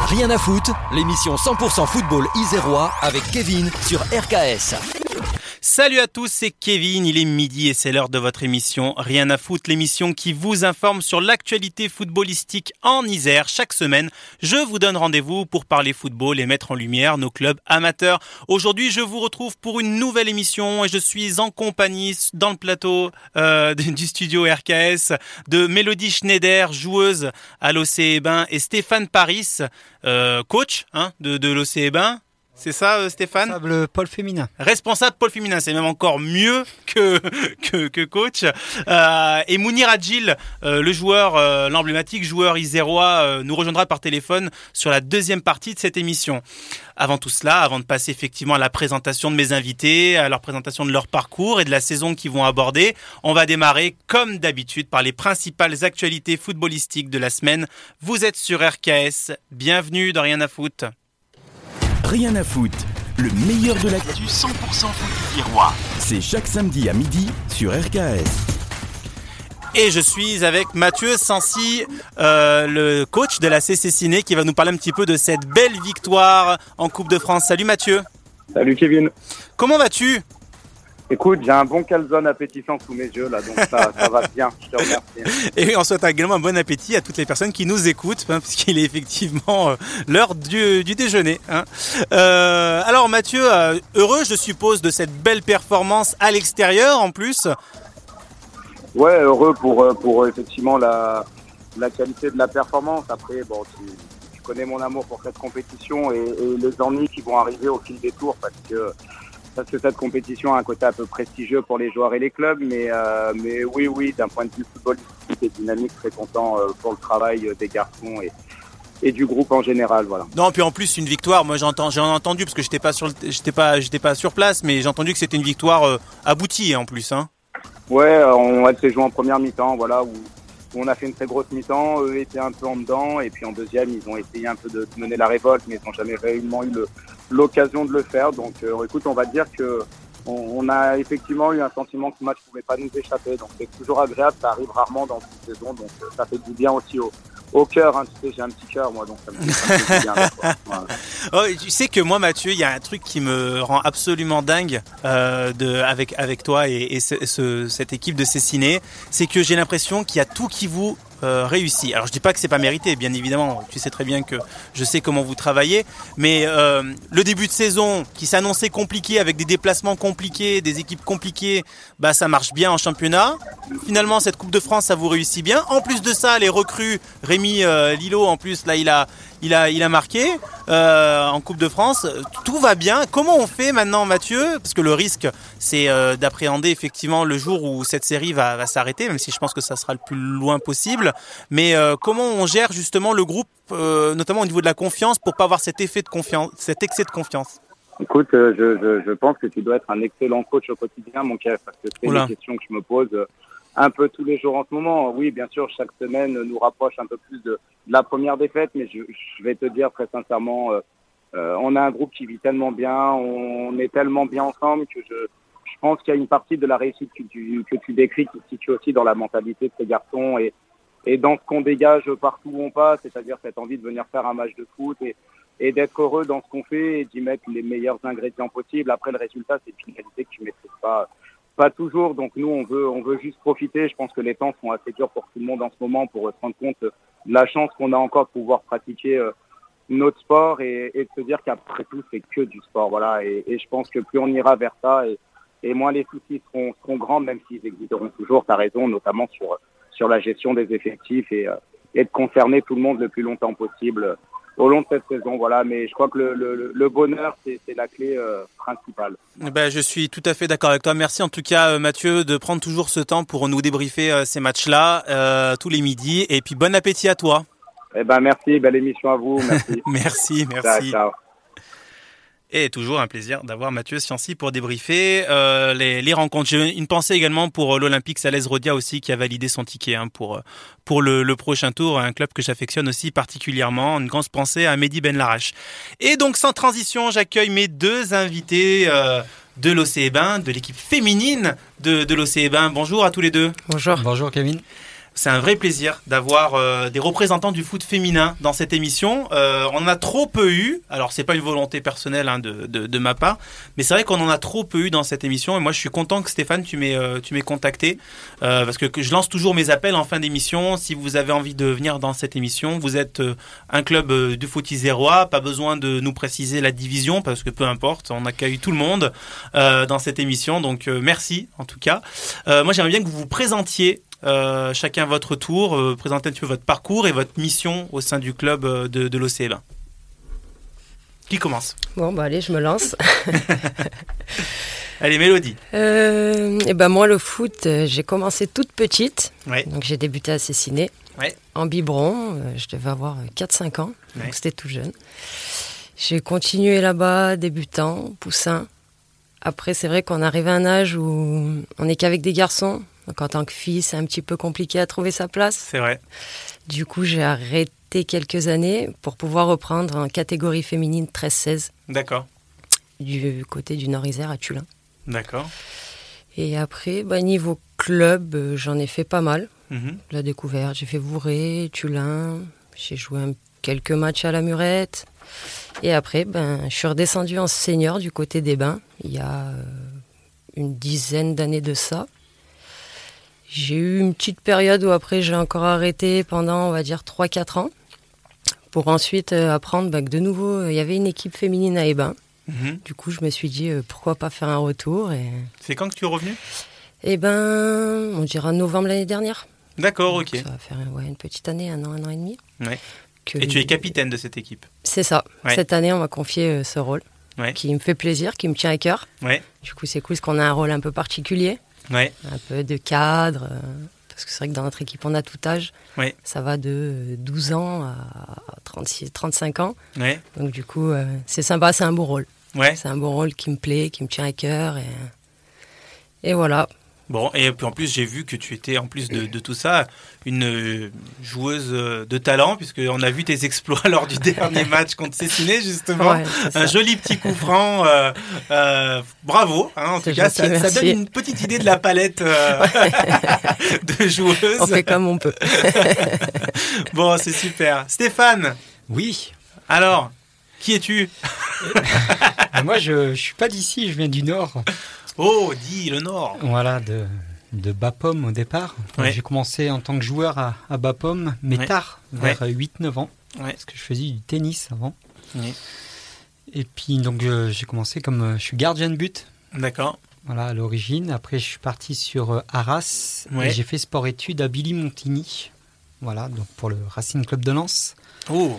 Rien à foutre, l'émission 100% football isérois avec Kevin sur RKS. Salut à tous, c'est Kevin, il est midi et c'est l'heure de votre émission Rien à foutre, l'émission qui vous informe sur l'actualité footballistique en Isère. Chaque semaine, je vous donne rendez-vous pour parler football et mettre en lumière nos clubs amateurs. Aujourd'hui, je vous retrouve pour une nouvelle émission et je suis en compagnie dans le plateau du studio RKS de Mélodie Schneider, joueuse à l'OC Bain, et Stéphane Paris, coach de l'OC Bain. C'est ça, Stéphane ? Responsable pôle féminin. Responsable pôle féminin, c'est même encore mieux que coach. Et Mounir Adjil, le joueur, l'emblématique joueur isérois, nous rejoindra par téléphone sur la deuxième partie de cette émission. Avant tout cela, avant de passer effectivement à la présentation de mes invités, à leur présentation de leur parcours et de la saison qu'ils vont aborder, on va démarrer comme d'habitude par les principales actualités footballistiques de la semaine. Vous êtes sur RKS, bienvenue dans Rien à foutre. Rien à foutre, le meilleur de l'actu 100% foot isérois. C'est chaque samedi à midi sur RKS. Et je suis avec Mathieu Sancy, le coach de la CC Ciné, qui va nous parler un petit peu de cette belle victoire en Coupe de France. Salut Mathieu. Salut Kevin. Comment vas-tu ? Écoute, j'ai un bon calzone appétissant sous mes yeux là, donc ça va bien, je te remercie. Et on souhaite également un bon appétit à toutes les personnes qui nous écoutent, puisqu'il est effectivement l'heure du déjeuner. Alors Mathieu, heureux je suppose de cette belle performance à l'extérieur en plus. Ouais, heureux pour effectivement la qualité de la performance. Après, bon, tu connais mon amour pour cette compétition et les ennuis qui vont arriver au fil des tours, parce que cette compétition a un côté un peu prestigieux pour les joueurs et les clubs, mais oui, d'un point de vue footballistique et dynamique, très content pour le travail des garçons et du groupe en général, voilà. Non, puis en plus une victoire, moi j'ai entendu parce que j'étais pas sur place, mais j'ai entendu que c'était une victoire aboutie en plus, hein. Ouais, elle s'est jouée en première mi-temps, voilà, où on a fait une très grosse mi-temps, eux étaient un peu en dedans, et puis en deuxième, ils ont essayé un peu de mener la révolte, mais ils n'ont jamais réellement eu l'occasion de le faire. Donc écoute, on va dire que on a effectivement eu un sentiment que ce match ne pouvait pas nous échapper, donc c'est toujours agréable, ça arrive rarement dans cette saison, donc ça fait du bien aussi au cœur, hein. Tu sais, j'ai un petit cœur moi, donc ça me fait du bien là, quoi. Voilà. Oh, tu sais que moi Mathieu, il y a un truc qui me rend absolument dingue avec toi et cette équipe de Cessiné, c'est que j'ai l'impression qu'il y a tout qui vous réussit. Alors je dis pas que c'est pas mérité, bien évidemment, tu sais très bien que je sais comment vous travaillez, mais le début de saison qui s'annonçait compliqué avec des déplacements compliqués, des équipes compliquées, bah ça marche bien en championnat. Finalement cette Coupe de France ça vous réussit bien. En plus de ça, les recrues, Rémi Lillo en plus là il a marqué en Coupe de France, tout va bien. Comment on fait maintenant Mathieu ? Parce que le risque c'est d'appréhender effectivement le jour où cette série va s'arrêter, même si je pense que ça sera le plus loin possible. Mais comment on gère justement le groupe, notamment au niveau de la confiance, pour pas avoir cet excès de confiance ? Écoute, je pense que tu dois être un excellent coach au quotidien, mon Kev, parce que c'est une question que je me pose un peu tous les jours en ce moment. Oui, bien sûr, chaque semaine nous rapproche un peu plus de la première défaite, mais je vais te dire très sincèrement, on a un groupe qui vit tellement bien, on est tellement bien ensemble que je pense qu'il y a une partie de la réussite que tu décris qui se situe aussi dans la mentalité de ces garçons et dans ce qu'on dégage partout où on passe, c'est-à-dire cette envie de venir faire un match de foot et d'être heureux dans ce qu'on fait et d'y mettre les meilleurs ingrédients possibles. Après, le résultat, c'est une qualité que tu maîtrises pas toujours. Donc nous, on veut juste profiter. Je pense que les temps sont assez durs pour tout le monde en ce moment pour se rendre compte de la chance qu'on a encore de pouvoir pratiquer notre sport et de se dire qu'après tout, c'est que du sport. Voilà. Et je pense que plus on ira vers ça et moins les soucis seront grands, même s'ils existeront toujours. Tu as raison, notamment sur la gestion des effectifs et de concerner tout le monde le plus longtemps possible au long de cette saison, voilà. Mais je crois que le bonheur, c'est la clé principale. Ben, je suis tout à fait d'accord avec toi. Merci en tout cas, Mathieu, de prendre toujours ce temps pour nous débriefer ces matchs-là tous les midis. Et puis, bon appétit à toi. Eh ben, merci. Belle émission à vous. Merci. merci. Ciao. Et toujours un plaisir d'avoir Mathieu Sancy pour débriefer les rencontres. J'ai une pensée également pour l'Olympique Salès Rodia aussi, qui a validé son ticket pour le prochain tour, un club que j'affectionne aussi particulièrement. Une grande pensée à Mehdi Ben Larache. Et donc sans transition, j'accueille mes deux invités de l'OC Bain, de l'équipe féminine de l'OC Bain. Bonjour à tous les deux. Bonjour. Bonjour Kevin. C'est un vrai plaisir d'avoir des représentants du foot féminin dans cette émission. On en a trop peu eu. Alors, c'est pas une volonté personnelle de ma part, mais c'est vrai qu'on en a trop peu eu dans cette émission. Et moi, je suis content que Stéphane, tu m'aies contacté parce que je lance toujours mes appels en fin d'émission. Si vous avez envie de venir dans cette émission, vous êtes un club du foot isérois. Pas besoin de nous préciser la division parce que peu importe, on accueille tout le monde dans cette émission. Donc, merci en tout cas. Moi, j'aimerais bien que vous vous présentiez. Chacun à votre tour, présentez un petit peu votre parcours et votre mission au sein du club de l'OC Bains. Qui commence ? Bon, bah allez, je me lance. Allez, Mélodie. Moi, le foot, j'ai commencé toute petite. Ouais. Donc, j'ai débuté à Cessiné, en biberon. Je devais avoir 4-5 ans, donc c'était tout jeune. J'ai continué là-bas, débutant, poussin. Après, c'est vrai qu'on arrive à un âge où on n'est qu'avec des garçons. Donc, en tant que fille, c'est un petit peu compliqué à trouver sa place. C'est vrai. Du coup, j'ai arrêté quelques années pour pouvoir reprendre en catégorie féminine 13-16. D'accord. Du côté du Nord-Isère à Tullin. D'accord. Et après, niveau club, j'en ai fait pas mal. Mm-hmm. La découverte, j'ai fait Vouré, Tullin. J'ai joué quelques matchs à la Murette. Et après, je suis redescendue en senior du côté des Bains, il y a une dizaine d'années de ça. J'ai eu une petite période où après j'ai encore arrêté pendant, on va dire, 3-4 ans, pour ensuite apprendre que de nouveau, il y avait une équipe féminine à Hébin. Mm-hmm. Du coup, je me suis dit, pourquoi pas faire un retour. C'est quand que tu es revenu ? On dira novembre l'année dernière. D'accord, Donc, ok. ça va faire une petite année, un an et demi. Ouais. Et tu es capitaine de cette équipe ? C'est ça. Ouais. Cette année, on m'a confié ce rôle qui me fait plaisir, qui me tient à cœur. Ouais. Du coup, c'est cool parce qu'on a un rôle un peu particulier, un peu de cadre, parce que c'est vrai que dans notre équipe, on a tout âge. Ouais. Ça va de 12 ans à 36, 35 ans. Ouais. Donc du coup, c'est sympa, c'est un beau rôle. Ouais. C'est un beau rôle qui me plaît, qui me tient à cœur. Et voilà. Bon, et puis en plus, j'ai vu que tu étais, en plus de tout ça, une joueuse de talent, puisqu'on a vu tes exploits lors du dernier match contre Cessiné, justement. Ouais, un joli petit coup franc. Bravo, en tout cas, ça donne une petite idée de la palette de joueuses. On fait comme on peut. Bon, c'est super. Stéphane. Oui. Alors, qui es-tu ? Moi, je ne suis pas d'ici, je viens du Nord. Oh, dis le Nord. Voilà, de Bapaume au départ. J'ai commencé en tant que joueur à Bapaume, mais tard, vers 8-9 ans, parce que je faisais du tennis avant. Ouais. Et puis, donc, j'ai commencé comme... je suis gardien de but. D'accord. Voilà, à l'origine. Après, je suis parti sur Arras. Et j'ai fait sport-études à Billy-Montigny. Voilà, donc pour le Racing Club de Lens. Oh.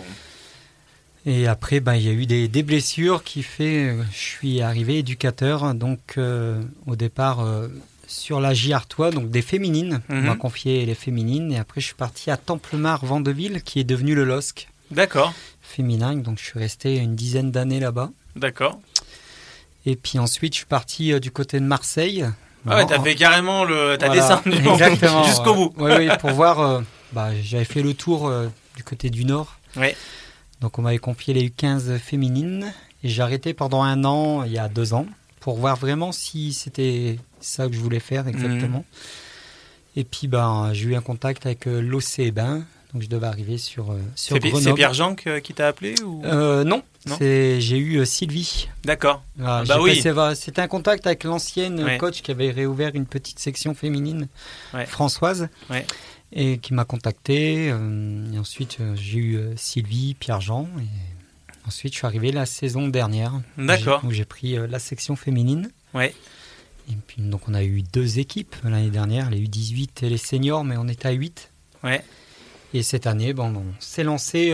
Et après, il y a eu des blessures qui fait je suis arrivé éducateur, donc au départ sur la J Artois, donc des féminines. On m'a confié les féminines et après je suis parti à Templemar-Vandeville qui est devenu le LOSC. D'accord. Féminin, donc je suis resté une dizaine d'années là-bas. D'accord. Et puis ensuite je suis parti du côté de Marseille. Ah ouais, t'as fait carrément t'as descendu jusqu'au bout. Oui, pour voir, j'avais fait le tour du côté du Nord. Ouais. Donc on m'avait confié les U15 féminines et j'ai arrêté pendant 1 an, il y a 2 ans, pour voir vraiment si c'était ça que je voulais faire exactement. Et puis j'ai eu un contact avec l'OC Bains, donc je devais arriver sur Grenoble. C'est Pierre-Jean qui t'a appelé ou... Non. J'ai eu Sylvie. D'accord. C'était un contact avec l'ancienne coach qui avait réouvert une petite section féminine, Françoise. Ouais. Et qui m'a contacté. Et ensuite, j'ai eu Sylvie, Pierre-Jean. Et ensuite, je suis arrivé la saison dernière. D'accord. Où j'ai pris la section féminine. Ouais. Et puis, donc, on a eu 2 équipes l'année dernière, les U18 et les seniors, mais on était à 8. Ouais. Et cette année, on s'est lancé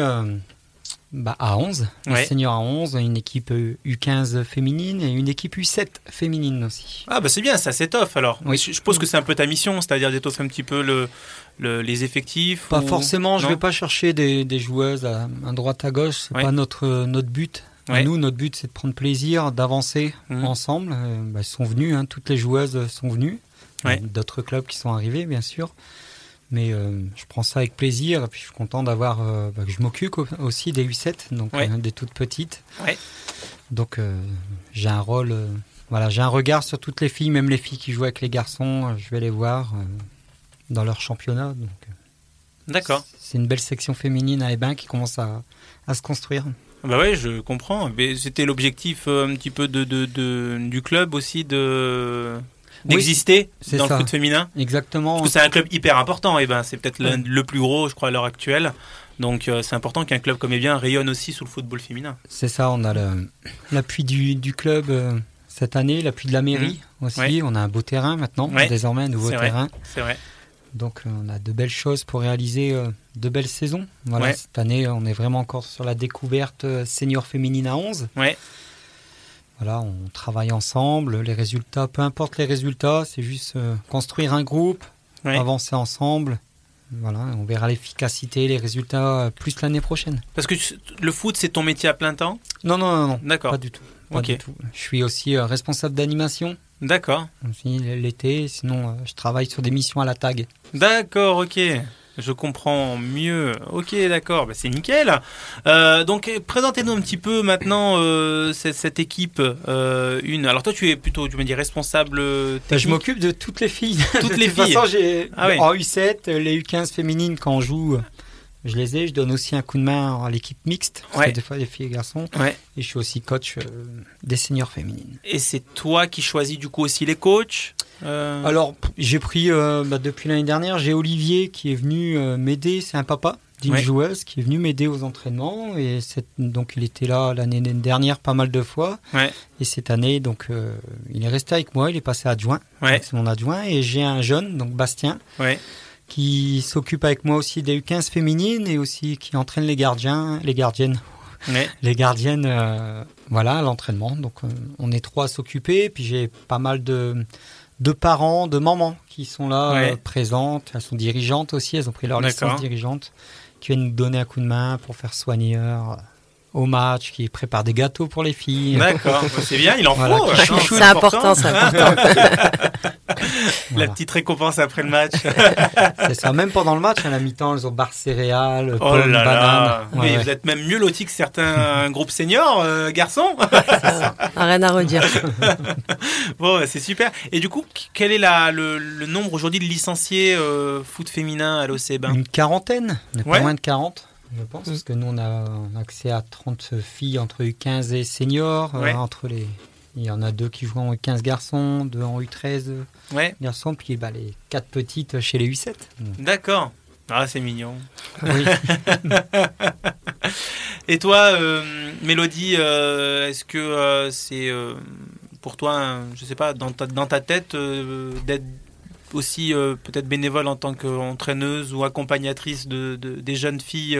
à 11. Les seniors à 11, une équipe U15 féminine et une équipe U7 féminine aussi. Ah c'est bien, ça s'étoffe alors. Oui. Je suppose que c'est un peu ta mission, c'est-à-dire d'étoffer un petit peu les effectifs. Pas forcément, je ne vais pas chercher des joueuses à droite à gauche, c'est pas notre but. Ouais. Nous, notre but c'est de prendre plaisir, d'avancer ensemble. Elles sont venues, toutes les joueuses sont venues. D'autres clubs qui sont arrivés bien sûr. Mais je prends ça avec plaisir et puis je suis content d'avoir que je m'occupe aussi des U7, donc des toutes petites. Ouais. Donc j'ai un rôle, j'ai un regard sur toutes les filles, même les filles qui jouent avec les garçons, je vais les voir. dans leur championnat. Donc, d'accord. C'est une belle section féminine à Hébin qui commence à se construire. Bah ouais, je comprends. Mais c'était l'objectif un petit peu du club aussi d'exister dans le foot féminin. Exactement. Parce que c'est un club hyper important. Et c'est peut-être le plus gros, je crois, à l'heure actuelle. Donc c'est important qu'un club comme Evian rayonne aussi sous le football féminin. C'est ça, on a l'appui du club cette année, l'appui de la mairie aussi. Ouais. On a un beau terrain maintenant, désormais un nouveau terrain. C'est vrai. Donc on a de belles choses pour réaliser de belles saisons. Voilà, cette année, on est vraiment encore sur la découverte senior féminine à 11. Ouais. Voilà, on travaille ensemble. Les résultats, peu importe les résultats, c'est juste construire un groupe, avancer ensemble. Voilà, on verra l'efficacité, les résultats plus l'année prochaine. Parce que le foot, c'est ton métier à plein temps ? Non. D'accord. Pas du tout. Pas du tout. Je suis aussi responsable d'animation. D'accord. Aussi l'été, sinon je travaille sur des missions à la tag. D'accord, ok. Je comprends mieux. Ok, d'accord. C'est nickel. Donc, présentez-nous un petit peu maintenant cette équipe. Alors, toi, tu es plutôt, tu me dis, responsable technique. Je m'occupe de toutes les filles. Toutes les filles. De toute façon, en U7, les U15 féminines, quand on joue, je les ai. Je donne aussi un coup de main à l'équipe mixte. Parce que des fois, des filles et garçons. Ouais. Et je suis aussi coach des seniors féminines. Et c'est toi qui choisis du coup aussi les coachs Alors, j'ai pris, depuis l'année dernière, j'ai Olivier qui est venu m'aider. C'est un papa d'une joueuse qui est venu m'aider aux entraînements. Et donc, il était là l'année dernière pas mal de fois. Ouais. Et cette année, donc, il est resté avec moi. Il est passé adjoint. Ouais. C'est mon adjoint. Et j'ai un jeune, donc Bastien, qui s'occupe avec moi aussi des U15 féminines et aussi qui entraîne les gardiennes. Les gardiennes, à l'entraînement. Donc, on est 3 à s'occuper. Puis, j'ai pas mal de parents, de mamans qui sont là, présentes. Elles sont dirigeantes aussi. Elles ont pris leur licence dirigeante, qui viennent nous donner un coup de main pour faire soigner au match, qui préparent des gâteaux pour les filles. D'accord, c'est bien, il en faut. C'est important, c'est important. La petite récompense après le match. C'est ça, même pendant le match, à la mi-temps, elles ont barres céréales, pommes, bananes. Oui, vous êtes même mieux lotis que certains groupes seniors, garçons. Rien à redire. Bon, c'est super. Et du coup, quel est le nombre aujourd'hui de licenciés foot féminin à l'OC Bain ? Une quarantaine, pas moins de 40. Je pense, parce que nous, on a accès à 30 filles entre U15 et seniors. Il y en a 2 qui jouent en U15 garçons, 2 en U13 garçons, puis les 4 petites chez les U7. D'accord. Ah, c'est mignon. Oui. Et toi, Mélodie, est-ce que c'est pour toi, je sais pas, dans ta tête, d'être aussi peut-être bénévole en tant qu'entraîneuse ou accompagnatrice des jeunes filles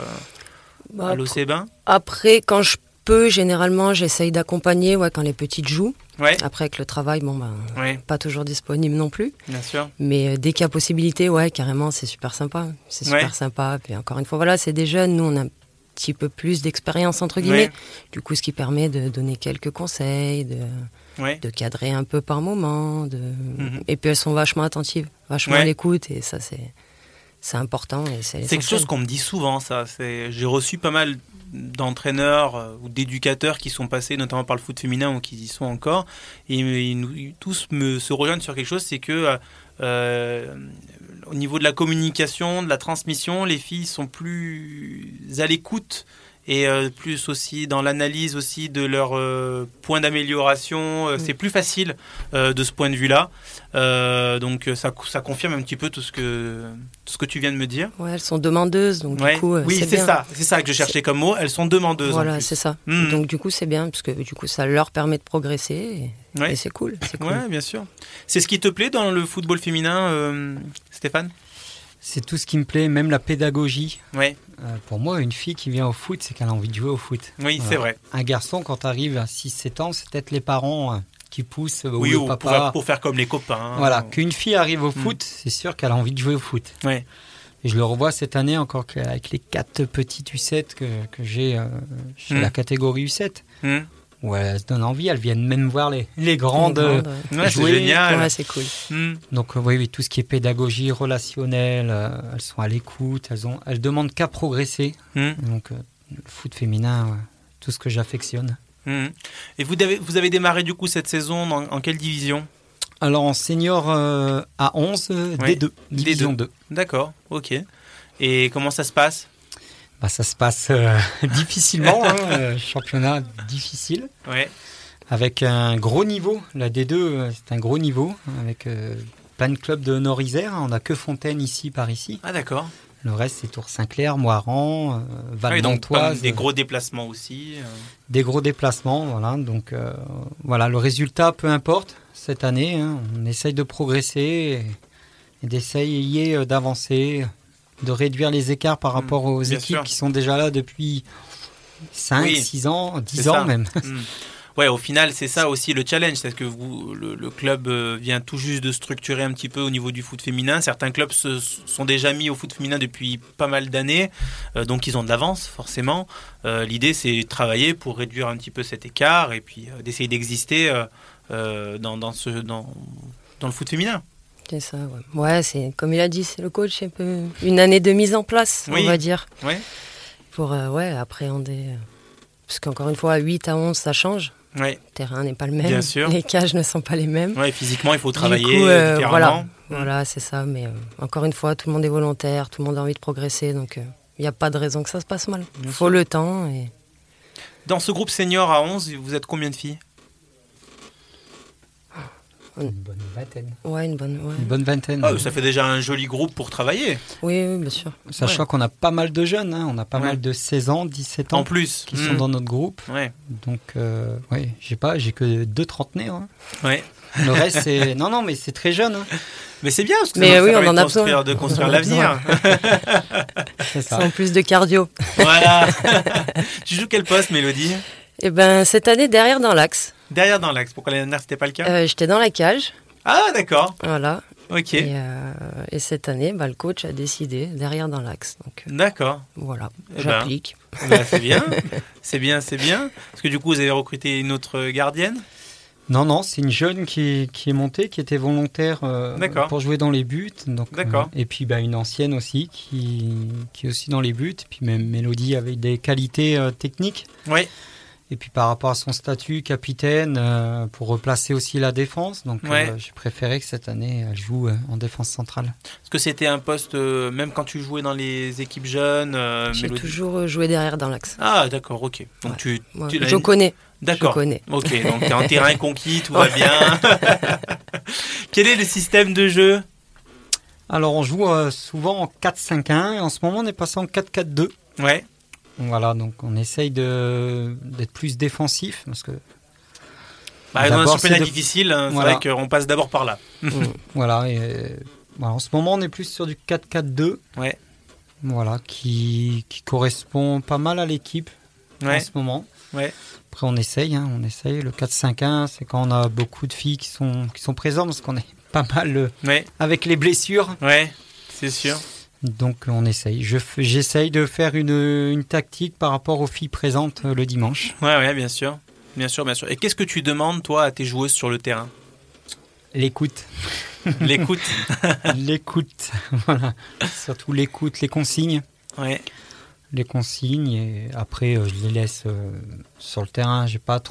à l'OC Bain ? Après, quand je peux, généralement, j'essaye d'accompagner quand les petites jouent. Ouais. Après, avec le travail, pas toujours disponible non plus. Bien sûr. Mais dès qu'il y a possibilité, carrément, c'est super sympa. C'est super sympa. Puis encore une fois, c'est des jeunes. Nous, on a un petit peu plus d'expérience, entre guillemets. Du coup, ce qui permet de donner quelques conseils, de cadrer un peu par moment. Et puis, elles sont vachement attentives, vachement à l'écoute. Et ça, c'est important. Et c'est quelque chose qu'on me dit souvent, ça. J'ai reçu pas mal d'entraîneurs ou d'éducateurs qui sont passés notamment par le foot féminin ou qui y sont encore, et ils tous se rejoignent sur quelque chose, c'est que au niveau de la communication, de la transmission, les filles sont plus à l'écoute et plus aussi dans l'analyse aussi de leurs points d'amélioration. C'est plus facile de ce point de vue-là. Donc ça confirme un petit peu tout ce que tu viens de me dire. Ouais, elles sont demandeuses, donc du coup c'est bien. C'est ça que je cherchais comme mot. Elles sont demandeuses. Voilà, c'est ça. Donc du coup c'est bien parce que du coup ça leur permet de progresser et c'est cool. Ouais, bien sûr. C'est ce qui te plaît dans le football féminin, Stéphane ? C'est tout ce qui me plaît, même la pédagogie. Ouais. Pour moi, une fille qui vient au foot, c'est qu'elle a envie de jouer au foot. Oui, c'est vrai. Un garçon, quand tu arrives à 6-7 ans, c'est peut-être les parents qui poussent ou le le papa. Pour faire comme les copains. Voilà, qu'une fille arrive au foot, c'est sûr qu'elle a envie de jouer au foot. Ouais. Et je le revois cette année encore avec les 4 petites U7 que j'ai chez la catégorie U7. Où elles se donnent envie, elles viennent même voir les grandes jouer. C'est génial. Ouais, c'est cool. Donc oui, tout ce qui est pédagogie relationnelle, elles sont à l'écoute, elles demandent qu'à progresser. Donc le foot féminin, tout ce que j'affectionne. Et vous avez démarré du coup cette saison en quelle division ? Alors en senior à 11, D2, division 2. D'accord, ok. Et comment ça se passe ? Ça se passe difficilement, championnat difficile. Ouais. Avec un gros niveau. La D2, c'est un gros niveau, avec plein de clubs de Nord-Isère. On n'a que Fontaine ici, par ici. Ah d'accord. Le reste, c'est Tours-Saint-Clair, Moiran, Val-d'Antoise. Des gros déplacements aussi. Des gros déplacements, voilà. Donc, voilà, le résultat, peu importe, cette année, on essaye de progresser et d'essayer d'avancer, de réduire les écarts par rapport aux équipes qui sont déjà là depuis 5, 6 ans, 10 ans même. Ouais, au final, c'est ça aussi le challenge, c'est que le club vient tout juste de structurer un petit peu au niveau du foot féminin. Certains clubs se sont déjà mis au foot féminin depuis pas mal d'années, donc ils ont de l'avance forcément. L'idée, c'est de travailler pour réduire un petit peu cet écart et puis d'essayer d'exister dans le foot féminin. C'est ça, ouais. C'est comme il a dit, c'est le coach, un peu une année de mise en place, on va dire, pour appréhender. Parce qu'encore une fois, à 8 à 11, ça change. Le terrain n'est pas le même. Bien sûr. Les cages ne sont pas les mêmes. Ouais, physiquement, il faut travailler différemment. Voilà, c'est ça. Mais encore une fois, tout le monde est volontaire, tout le monde a envie de progresser. Donc, il n'y a pas de raison que ça se passe mal. Il faut le temps. Et... Dans ce groupe senior à 11, vous êtes combien de filles ? Une bonne vingtaine. Ouais, une bonne vingtaine. Ça fait déjà un joli groupe pour travailler. Oui, bien sûr. Sachant qu'on a pas mal de jeunes, on a pas mal de 16 ans, 17 ans en plus qui sont dans notre groupe. Ouais. Donc, j'ai que 2 trentenaires. Ouais. Le reste, c'est... Non, mais c'est très jeune. Mais c'est bien, parce que ça permet on en a de construire l'avenir. C'est ça. En plus de cardio. Voilà. Tu joues quel poste, Mélodie ? Eh ben, cette année, derrière dans l'axe. Derrière dans l'axe. Pourquoi l'année dernière, c'était pas le cas ? J'étais dans la cage. Ah, d'accord. Voilà. Ok. Et cette année, le coach a décidé derrière dans l'axe. Donc, d'accord. Voilà, j'applique. C'est bien. C'est bien. Parce que du coup, vous avez recruté une autre gardienne ? Non, c'est une jeune qui est montée, qui était volontaire pour jouer dans les buts. Donc, d'accord. Et puis une ancienne aussi qui est aussi dans les buts. Et puis même Mélodie avec des qualités techniques. Oui. Et puis par rapport à son statut capitaine, pour replacer aussi la défense. Donc j'ai préféré que cette année, elle joue en défense centrale. Est-ce que c'était un poste, même quand tu jouais dans les équipes jeunes J'ai toujours joué derrière dans l'axe. Ah d'accord, ok. Donc je connais. D'accord. Je connais. Ok, donc tu es en terrain conquis, tout va bien. Quel est le système de jeu ? Alors on joue souvent en 4-5-1 et en ce moment on est passé en 4-4-2. Ouais. Voilà, donc on essaye d'être plus défensif parce que. Dans un championnat difficile, c'est vrai qu'on passe d'abord par là. Voilà, en ce moment on est plus sur du 4-4-2. Ouais. Voilà, qui correspond pas mal à l'équipe en ce moment. Ouais. Après on essaye. Le 4-5-1, c'est quand on a beaucoup de filles qui sont présentes parce qu'on est pas mal avec les blessures. Ouais, c'est sûr. Donc on essaye. J'essaye de faire une tactique par rapport aux filles présentes le dimanche. Ouais, bien sûr. Et qu'est-ce que tu demandes, toi, à tes joueuses sur le terrain ? L'écoute. L'écoute. L'écoute, voilà. Surtout l'écoute, les consignes. Ouais. Les consignes et après je les laisse sur le terrain.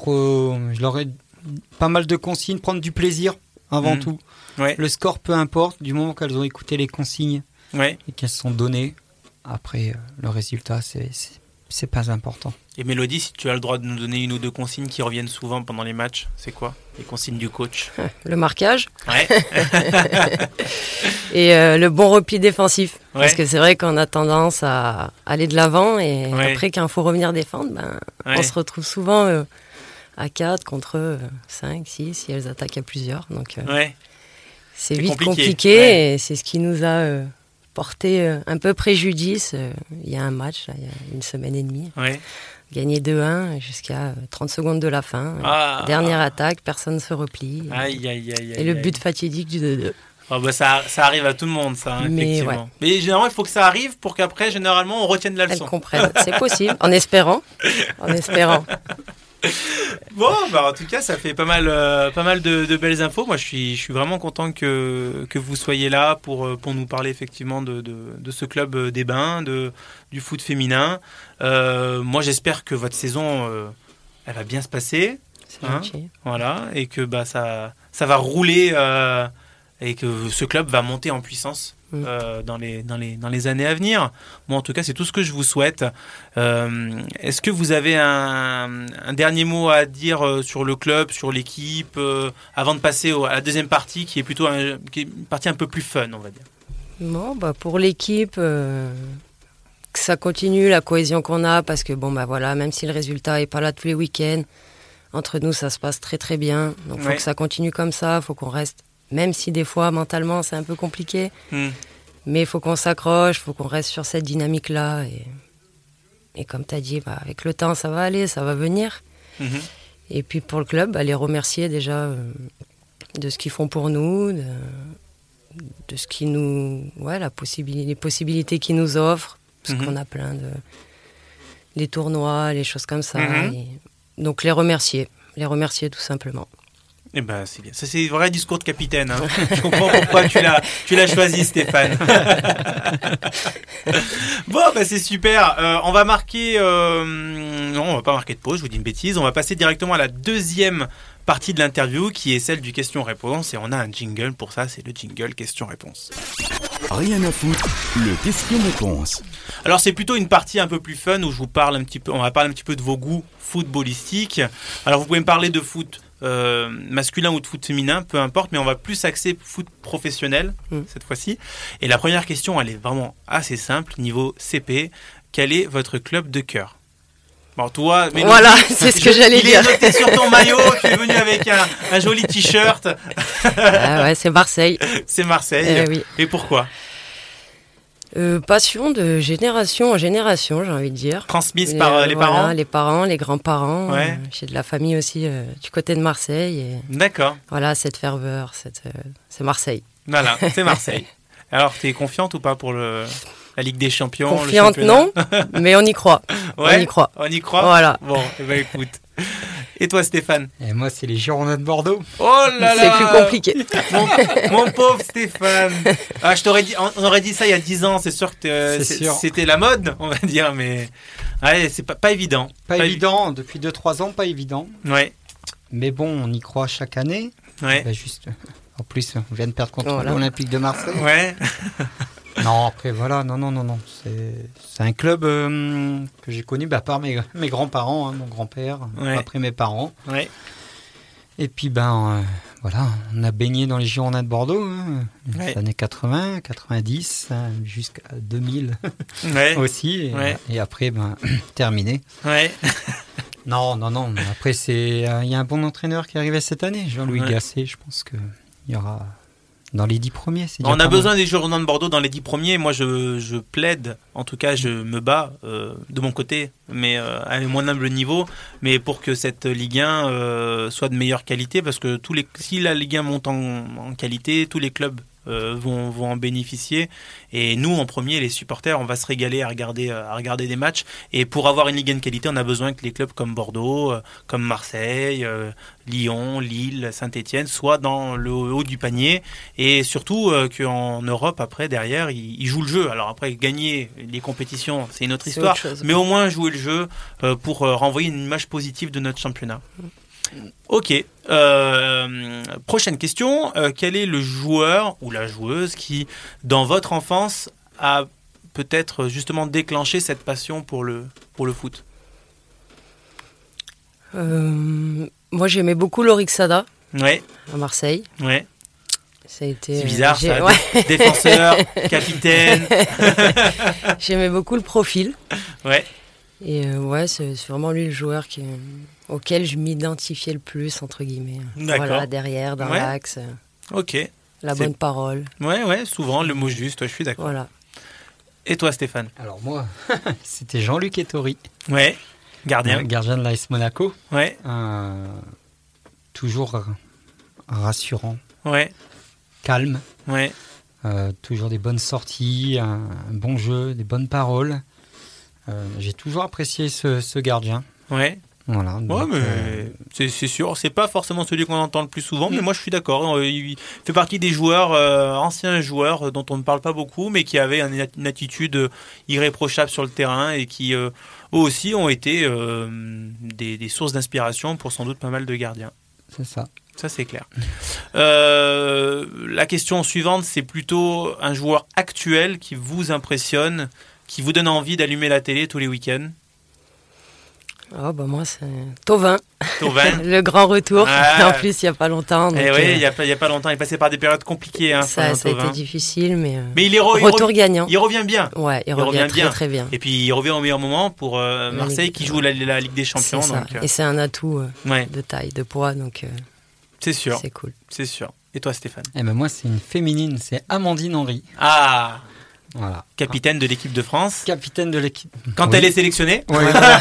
Je leur ai pas mal de consignes, prendre du plaisir avant tout. Ouais. Le score, peu importe, du moment qu'elles ont écouté les consignes. Et qu'elles se sont données. Après, le résultat, c'est pas important. Et Mélodie, si tu as le droit de nous donner une ou deux consignes qui reviennent souvent pendant les matchs, c'est quoi les consignes du coach ? Le marquage. Ouais. Et le bon repli défensif. Parce que c'est vrai qu'on a tendance à aller de l'avant et après, quand il faut revenir défendre, on se retrouve souvent à 4 contre 5, 6 si elles attaquent à plusieurs. Donc, c'est vite compliqué et c'est ce qui nous a... porté un peu préjudice. Il y a un match, là, il y a une semaine et demie. Gagné 2-1 jusqu'à 30 secondes de la fin. Dernière attaque, personne ne se replie. Et le but fatidique du 2-2. Ça arrive à tout le monde, ça, effectivement. Mais généralement, il faut que ça arrive pour qu'après, généralement, on retienne la leçon. Elles comprennent, c'est possible, en espérant. Bon, en tout cas, ça fait pas mal de belles infos. Moi, je suis vraiment content que vous soyez là pour nous parler effectivement de ce club des Bains, du foot féminin. Moi, j'espère que votre saison, elle va bien se passer. C'est gentil. Voilà, et que ça va rouler et que ce club va monter en puissance dans les années à venir. Moi, en tout cas, c'est tout ce que je vous souhaite. Est-ce que vous avez un dernier mot à dire sur le club, sur l'équipe, avant de passer à la deuxième partie, qui est plutôt une partie un peu plus fun, on va dire? Bon, pour l'équipe, que ça continue, la cohésion qu'on a, parce que voilà, même si le résultat n'est pas là tous les week-ends, entre nous, ça se passe très très bien. Donc, il faut que ça continue comme ça, il faut qu'on reste, même si des fois, mentalement, c'est un peu compliqué, mais il faut qu'on s'accroche, il faut qu'on reste sur cette dynamique-là. Et comme tu as dit, avec le temps, ça va aller, ça va venir. Et puis pour le club, les remercier déjà de ce qu'ils font pour nous, de ce qui nous, les possibilités qu'ils nous offrent, parce qu'on a plein les tournois, les choses comme ça. Donc les remercier tout simplement. Eh ben, c'est bien. Ça, c'est vrai discours de capitaine. Hein. Je comprends pourquoi tu l'as choisi, Stéphane. Bon, c'est super. On va marquer... Non, on va pas marquer de pause, je vous dis une bêtise. On va passer directement à la deuxième partie de l'interview, qui est celle du question-réponse. Et on a un jingle pour ça, c'est le jingle question-réponse. Rien à foutre, le question-réponse. Alors, c'est plutôt une partie un peu plus fun où on va parler un petit peu de vos goûts footballistiques. Alors, vous pouvez me parler de foot masculin ou de foot féminin, peu importe, mais on va plus axer foot professionnel cette fois-ci. Et la première question, elle est vraiment assez simple, niveau CP. Quel est votre club de cœur? Bon, toi, mais voilà, c'est ce que j'allais dire. Il est noté sur ton maillot, tu es venu avec un joli t-shirt. C'est Marseille. C'est Marseille. Oui. Et pourquoi? Passion de génération en génération, j'ai envie de dire. Transmise par les parents? Les parents, les grands-parents. Ouais. J'ai de la famille aussi du côté de Marseille. D'accord. Voilà, cette ferveur, c'est Marseille. Voilà, c'est Marseille. Alors, tu es confiante ou pas pour la Ligue des Champions? Confiante, non, mais on y croit. Ouais, on y croit. On y croit? Voilà. Bon, écoute. Et toi, Stéphane? Et moi, c'est les Girondins de Bordeaux. Oh là là! C'est plus compliqué. Mon pauvre Stéphane. On aurait dit ça il y a 10 ans. C'est sûr que c'était la mode, on va dire, mais c'est pas évident. Pas évident. Depuis 2-3 ans, pas évident. Ouais. Mais bon, on y croit chaque année. Ouais. En plus, on vient de perdre contre l'Olympique de Marseille. Ouais. Non, après, voilà, non. C'est un club que j'ai connu par mes grands-parents, mon grand-père, après mes parents. Ouais. Et puis, voilà, on a baigné dans les Girondins de Bordeaux, les années 80, 90, jusqu'à 2000 aussi. Et après, terminé. Ouais. Non. Après, il y a un bon entraîneur qui est arrivé cette année, Jean-Louis Gasset. Je pense qu'il y aura... Dans les 10 premiers, c'est on a besoin des Girondins de Bordeaux dans les 10 premiers. Moi, je plaide, en tout cas, je me bats de mon côté, mais à un moins humble niveau, mais pour que cette Ligue 1 soit de meilleure qualité, parce que si la Ligue 1 monte en qualité, tous les clubs vont en bénéficier. Et nous, en premier, les supporters, on va se régaler à regarder des matchs. Et pour avoir une Ligue 1 de qualité, on a besoin que les clubs comme Bordeaux, comme Marseille, Lyon, Lille, Saint-Etienne soient dans le haut du panier. Et surtout qu'en Europe, après, derrière, ils jouent le jeu. Alors après, gagner les compétitions, c'est une autre histoire. Mais au moins jouer le jeu pour renvoyer une image positive de notre championnat. Ok. Prochaine question. Quel est le joueur ou la joueuse qui, dans votre enfance, a peut-être justement déclenché cette passion pour le foot? Moi, j'aimais beaucoup Lorik Sada à Marseille. Ouais. Ça a été, c'est bizarre, ça. Défenseur, capitaine. J'aimais beaucoup le profil. Ouais. Et c'est vraiment lui le joueur auquel je m'identifiais le plus, entre guillemets. D'accord. Voilà, derrière, dans l'axe. Ok. Bonne parole. Ouais, souvent, le mot juste, je suis d'accord. Voilà. Et toi, Stéphane? Alors moi, c'était Jean-Luc Ettori. Ouais, gardien. Gardien de l'AS Monaco. Ouais. Toujours rassurant. Ouais. Calme. Ouais. Toujours des bonnes sorties, un bon jeu, des bonnes paroles. J'ai toujours apprécié ce gardien. Ouais. Voilà. Donc, mais c'est sûr, c'est pas forcément celui qu'on entend le plus souvent, mais moi je suis d'accord. Il fait partie des joueurs, anciens joueurs dont on ne parle pas beaucoup, mais qui avaient une attitude irréprochable sur le terrain et qui eux aussi ont été des sources d'inspiration pour sans doute pas mal de gardiens. C'est ça. Ça, c'est clair. La question suivante, c'est plutôt un joueur actuel qui vous impressionne, qui vous donne envie d'allumer la télé tous les week-ends. Oh, bah moi, c'est Thauvin. Thauvin. Le grand retour. En plus, il n'y a pas longtemps. Donc, oui, il y a pas longtemps. Il est passé par des périodes compliquées. Hein, ça a été difficile, mais il retour gagnant. Il revient bien. Ouais, il revient très, très bien. Et puis, il revient au meilleur moment pour Marseille qui joue la Ligue des Champions. C'est donc, ça. Et c'est un atout de taille, de poids. Donc, c'est sûr. C'est cool. C'est sûr. Et toi, Stéphane? Ben moi, c'est une féminine. C'est Amandine Henry. Ah, voilà. Capitaine de l'équipe de France. Capitaine de l'équipe. Quand elle est sélectionnée. Oui.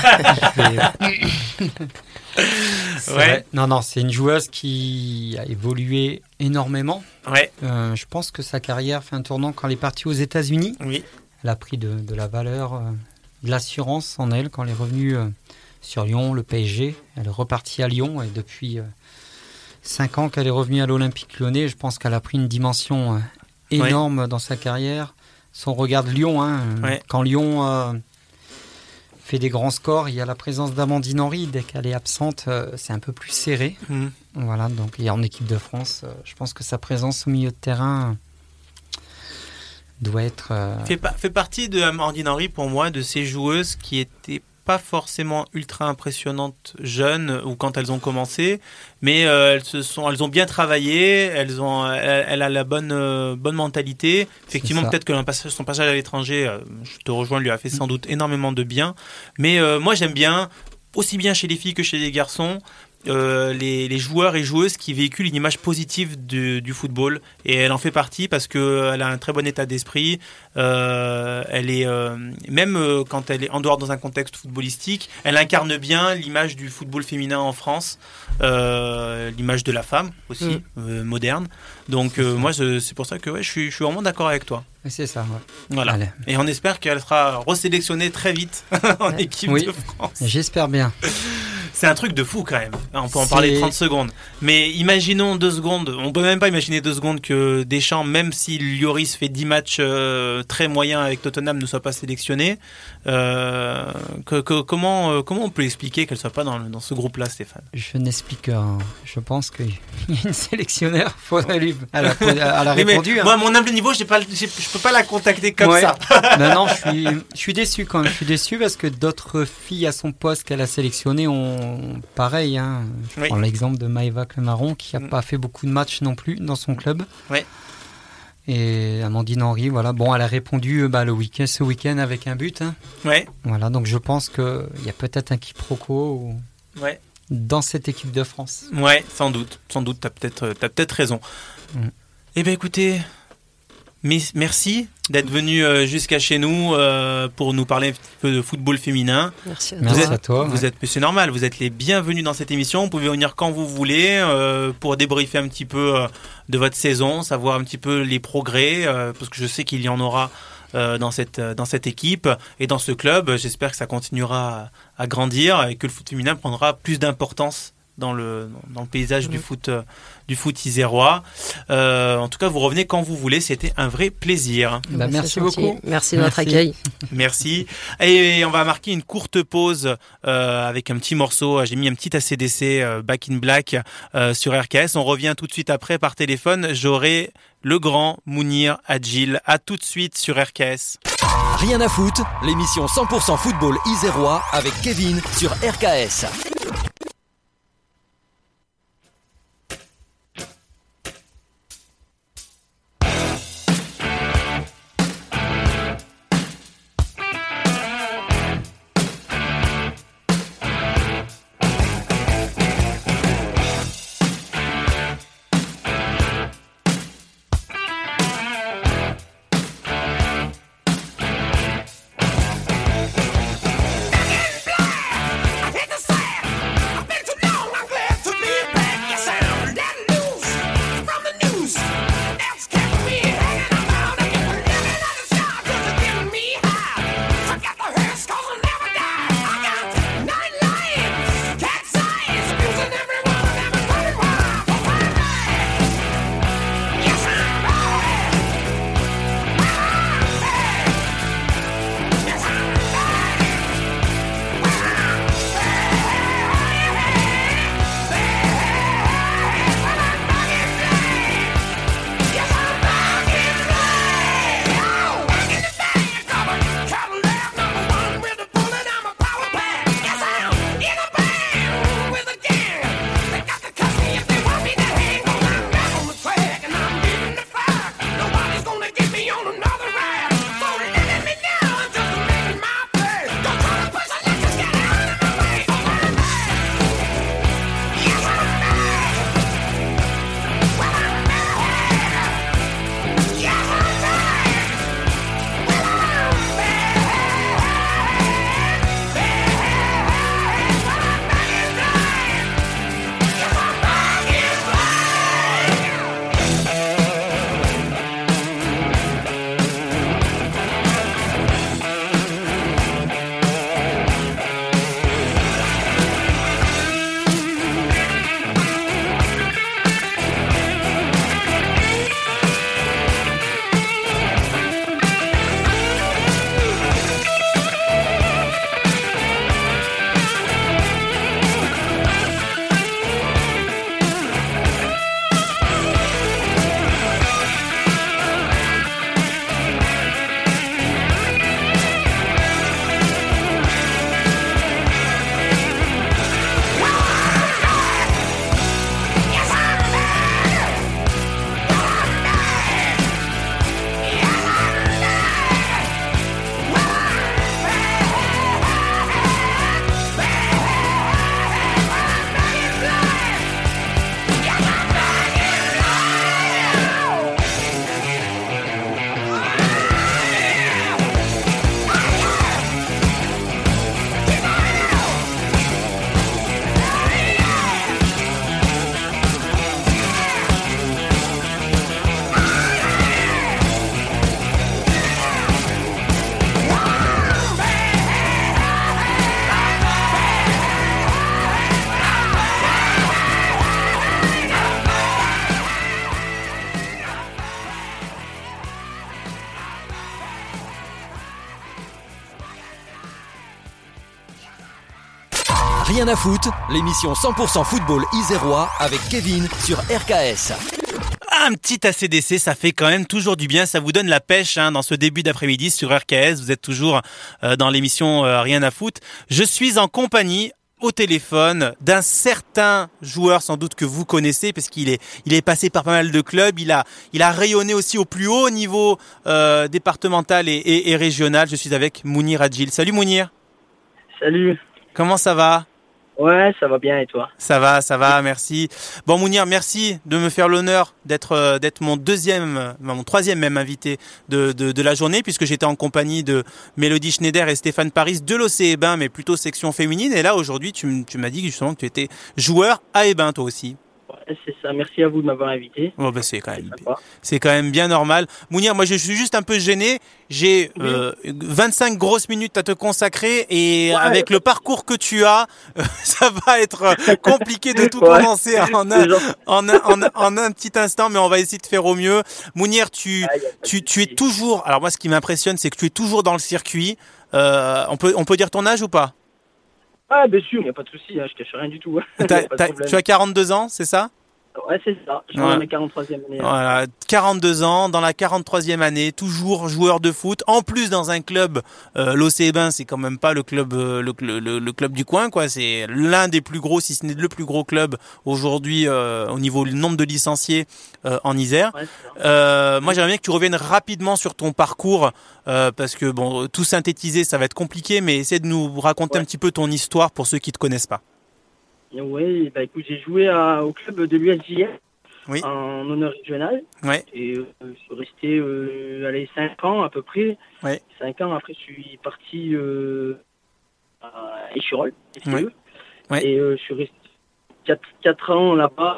Ouais. Non, c'est une joueuse qui a évolué énormément. Ouais. Je pense que sa carrière fait un tournant quand elle est partie aux États-Unis. Oui. Elle a pris de la valeur, de l'assurance en elle quand elle est revenue sur Lyon, le PSG. Elle est repartie à Lyon et depuis 5 ans qu'elle est revenue à l'Olympique Lyonnais, je pense qu'elle a pris une dimension énorme dans sa carrière. Si on regarde Lyon, quand Lyon fait des grands scores, il y a la présence d'Amandine Henry. Dès qu'elle est absente, c'est un peu plus serré. Voilà, donc, et en équipe de France, je pense que sa présence au milieu de terrain doit être... Fait partie de Amandine Henry, pour moi, de ces joueuses qui étaient pas forcément ultra impressionnantes jeunes ou quand elles ont commencé, mais elles ont bien travaillé, elle a la bonne mentalité. Effectivement, peut-être que son passage à l'étranger, je te rejoins, lui a fait sans doute énormément de bien. Mais moi, j'aime bien, aussi bien chez les filles que chez les garçons, les joueurs et joueuses qui véhiculent une image positive du football, et elle en fait partie parce qu'elle a un très bon état d'esprit. Elle est même quand elle est en dehors dans un contexte footballistique, elle incarne bien l'image du football féminin en France, l'image de la femme aussi moderne. Donc moi c'est pour ça que je suis vraiment d'accord avec toi. C'est ça. Ouais. Voilà. Allez. Et on espère qu'elle sera resélectionnée très vite en équipe de France. J'espère bien. C'est un truc de fou quand même. On peut en parler 30 secondes. Mais imaginons 2 secondes. On peut même pas imaginer 2 secondes que Deschamps, même si Lloris fait 10 matchs très moyens avec Tottenham, ne soit pas sélectionné. Comment on peut expliquer qu'elle soit pas dans ce groupe-là, Stéphane? Je n'explique rien. Je pense qu'il y a une sélectionneur. Faudrait lui. Elle a répondu. Moi, à mon humble niveau, je peux pas la contacter comme ça. Non, je suis déçu quand même. Je suis déçu parce que d'autres filles à son poste qu'elle a sélectionnées ont pareil. Je prends l'exemple de Maëva Clemaron qui n'a pas fait beaucoup de matchs non plus dans son club. Oui. Et Amandine Henry, voilà. Bon, elle a répondu ce week-end avec un but. Ouais. Voilà, donc je pense qu'il y a peut-être un quiproquo dans cette équipe de France. Ouais, sans doute. T'as peut-être raison. Eh bien, écoutez, merci d'être venu jusqu'à chez nous pour nous parler un petit peu de football féminin. Merci à toi. C'est normal, vous êtes les bienvenus dans cette émission. Vous pouvez venir quand vous voulez pour débriefer un petit peu de votre saison, savoir un petit peu les progrès, parce que je sais qu'il y en aura dans cette équipe et dans ce club. J'espère que ça continuera à grandir et que le foot féminin prendra plus d'importance dans le paysage du foot isérois. En tout cas, vous revenez quand vous voulez. C'était un vrai plaisir. Merci beaucoup. Merci de votre accueil. Merci. Et on va marquer une courte pause avec un petit morceau. J'ai mis un petit AC/DC Back in Black sur RKS. On revient tout de suite après par téléphone. J'aurai le grand Mounir Adjil. À tout de suite sur RKS. Rien à foutre, l'émission 100% football isérois avec Kevin sur RKS. Hit the sand! Rien à foutre, l'émission 100% football isérois avec Kevin sur RKS. Un petit ACDC, ça fait quand même toujours du bien, ça vous donne la pêche dans ce début d'après-midi sur RKS. Vous êtes toujours dans l'émission Rien à foutre. Je suis en compagnie au téléphone d'un certain joueur sans doute que vous connaissez parce qu'il est passé par pas mal de clubs. Il a rayonné aussi au plus haut niveau départemental et régional. Je suis avec Mounir Adjil. Salut Mounir. Salut. Comment ça va ? Ouais, ça va bien et toi ? Ça va, merci. Bon Mounir, merci de me faire l'honneur d'être mon troisième même invité de la journée, puisque j'étais en compagnie de Mélodie Schneider et Stéphane Paris de l'OC Ebin, mais plutôt section féminine. Et là aujourd'hui, tu m'as dit justement que tu étais joueur à Ebin toi aussi. Ouais, c'est ça. Merci à vous de m'avoir invité. Oh ben c'est quand même bien normal. Mounir, moi je suis juste un peu gêné. J'ai 25 grosses minutes à te consacrer et avec le parcours que tu as, ça va être compliqué de tout condenser en un petit instant, mais on va essayer de faire au mieux. Mounir, tu es toujours. Alors moi, ce qui m'impressionne, c'est que tu es toujours dans le circuit. On peut dire ton âge ou pas ? Ah, bien sûr, il n'y a pas de souci, je cache rien du tout. Tu as 42 ans, c'est ça ? Ouais, c'est ça. Je suis dans ma 43e année. Voilà, 42 ans, dans la 43e année, toujours joueur de foot. En plus, dans un club, l'OC Ebin, c'est quand même pas le club, le club du coin, quoi. C'est l'un des plus gros, si ce n'est le plus gros club aujourd'hui au niveau du nombre de licenciés en Isère. Ouais, moi, j'aimerais bien que tu reviennes rapidement sur ton parcours, parce que bon, tout synthétiser, ça va être compliqué, mais essaie de nous raconter un petit peu ton histoire pour ceux qui te connaissent pas. Oui, bah écoute, j'ai joué au club de l'USJF en honneur régional. Ouais. Et je suis resté 5 ans à peu près. Ouais. 5 ans après, je suis parti à Échirol. Ouais. Ouais. Et je suis resté 4 ans là-bas.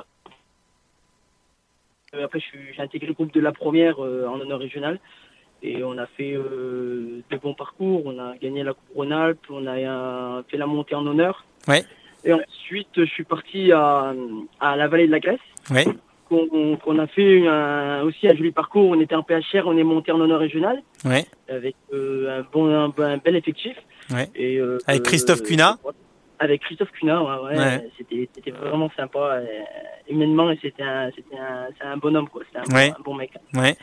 Après, j'ai intégré le groupe de la première en honneur régional. Et on a fait de bons parcours. On a gagné la Coupe Rhône-Alpes. On a fait la montée en honneur. Ouais. Et ensuite, je suis parti à la vallée de la Grèce. Ouais. Qu'on a fait aussi un joli parcours. On était en PHR, on est monté en honneur régional. Ouais. Avec un bel effectif. Ouais. Et, avec Christophe Cunat. Avec Christophe Cunat, ouais. C'était vraiment sympa. Humainement, c'est un bonhomme, quoi. C'est un bon mec. Ouais.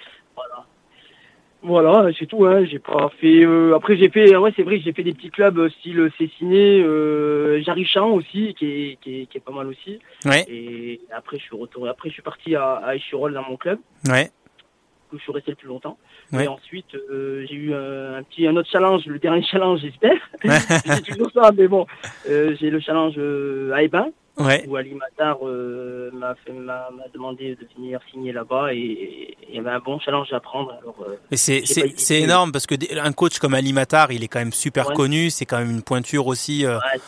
Voilà, c'est tout. J'ai pas fait. Après, j'ai fait. Ouais, c'est vrai, j'ai fait des petits clubs style Cessiné, Jarichamps aussi, qui est pas mal aussi. Ouais. Et après, je suis retourné. Après, je suis parti à Échirol dans mon club. Ouais. Où je suis resté le plus longtemps. Ouais. Et ensuite, j'ai eu un autre challenge, le dernier challenge, j'espère. C'est toujours ça, mais bon, j'ai le challenge à Ebin. Ouais. Où Ali Matar m'a demandé de venir signer là-bas et il y avait un bon challenge à prendre. Alors, mais c'est énorme parce que un coach comme Ali Matar, il est quand même super connu, c'est quand même une pointure aussi.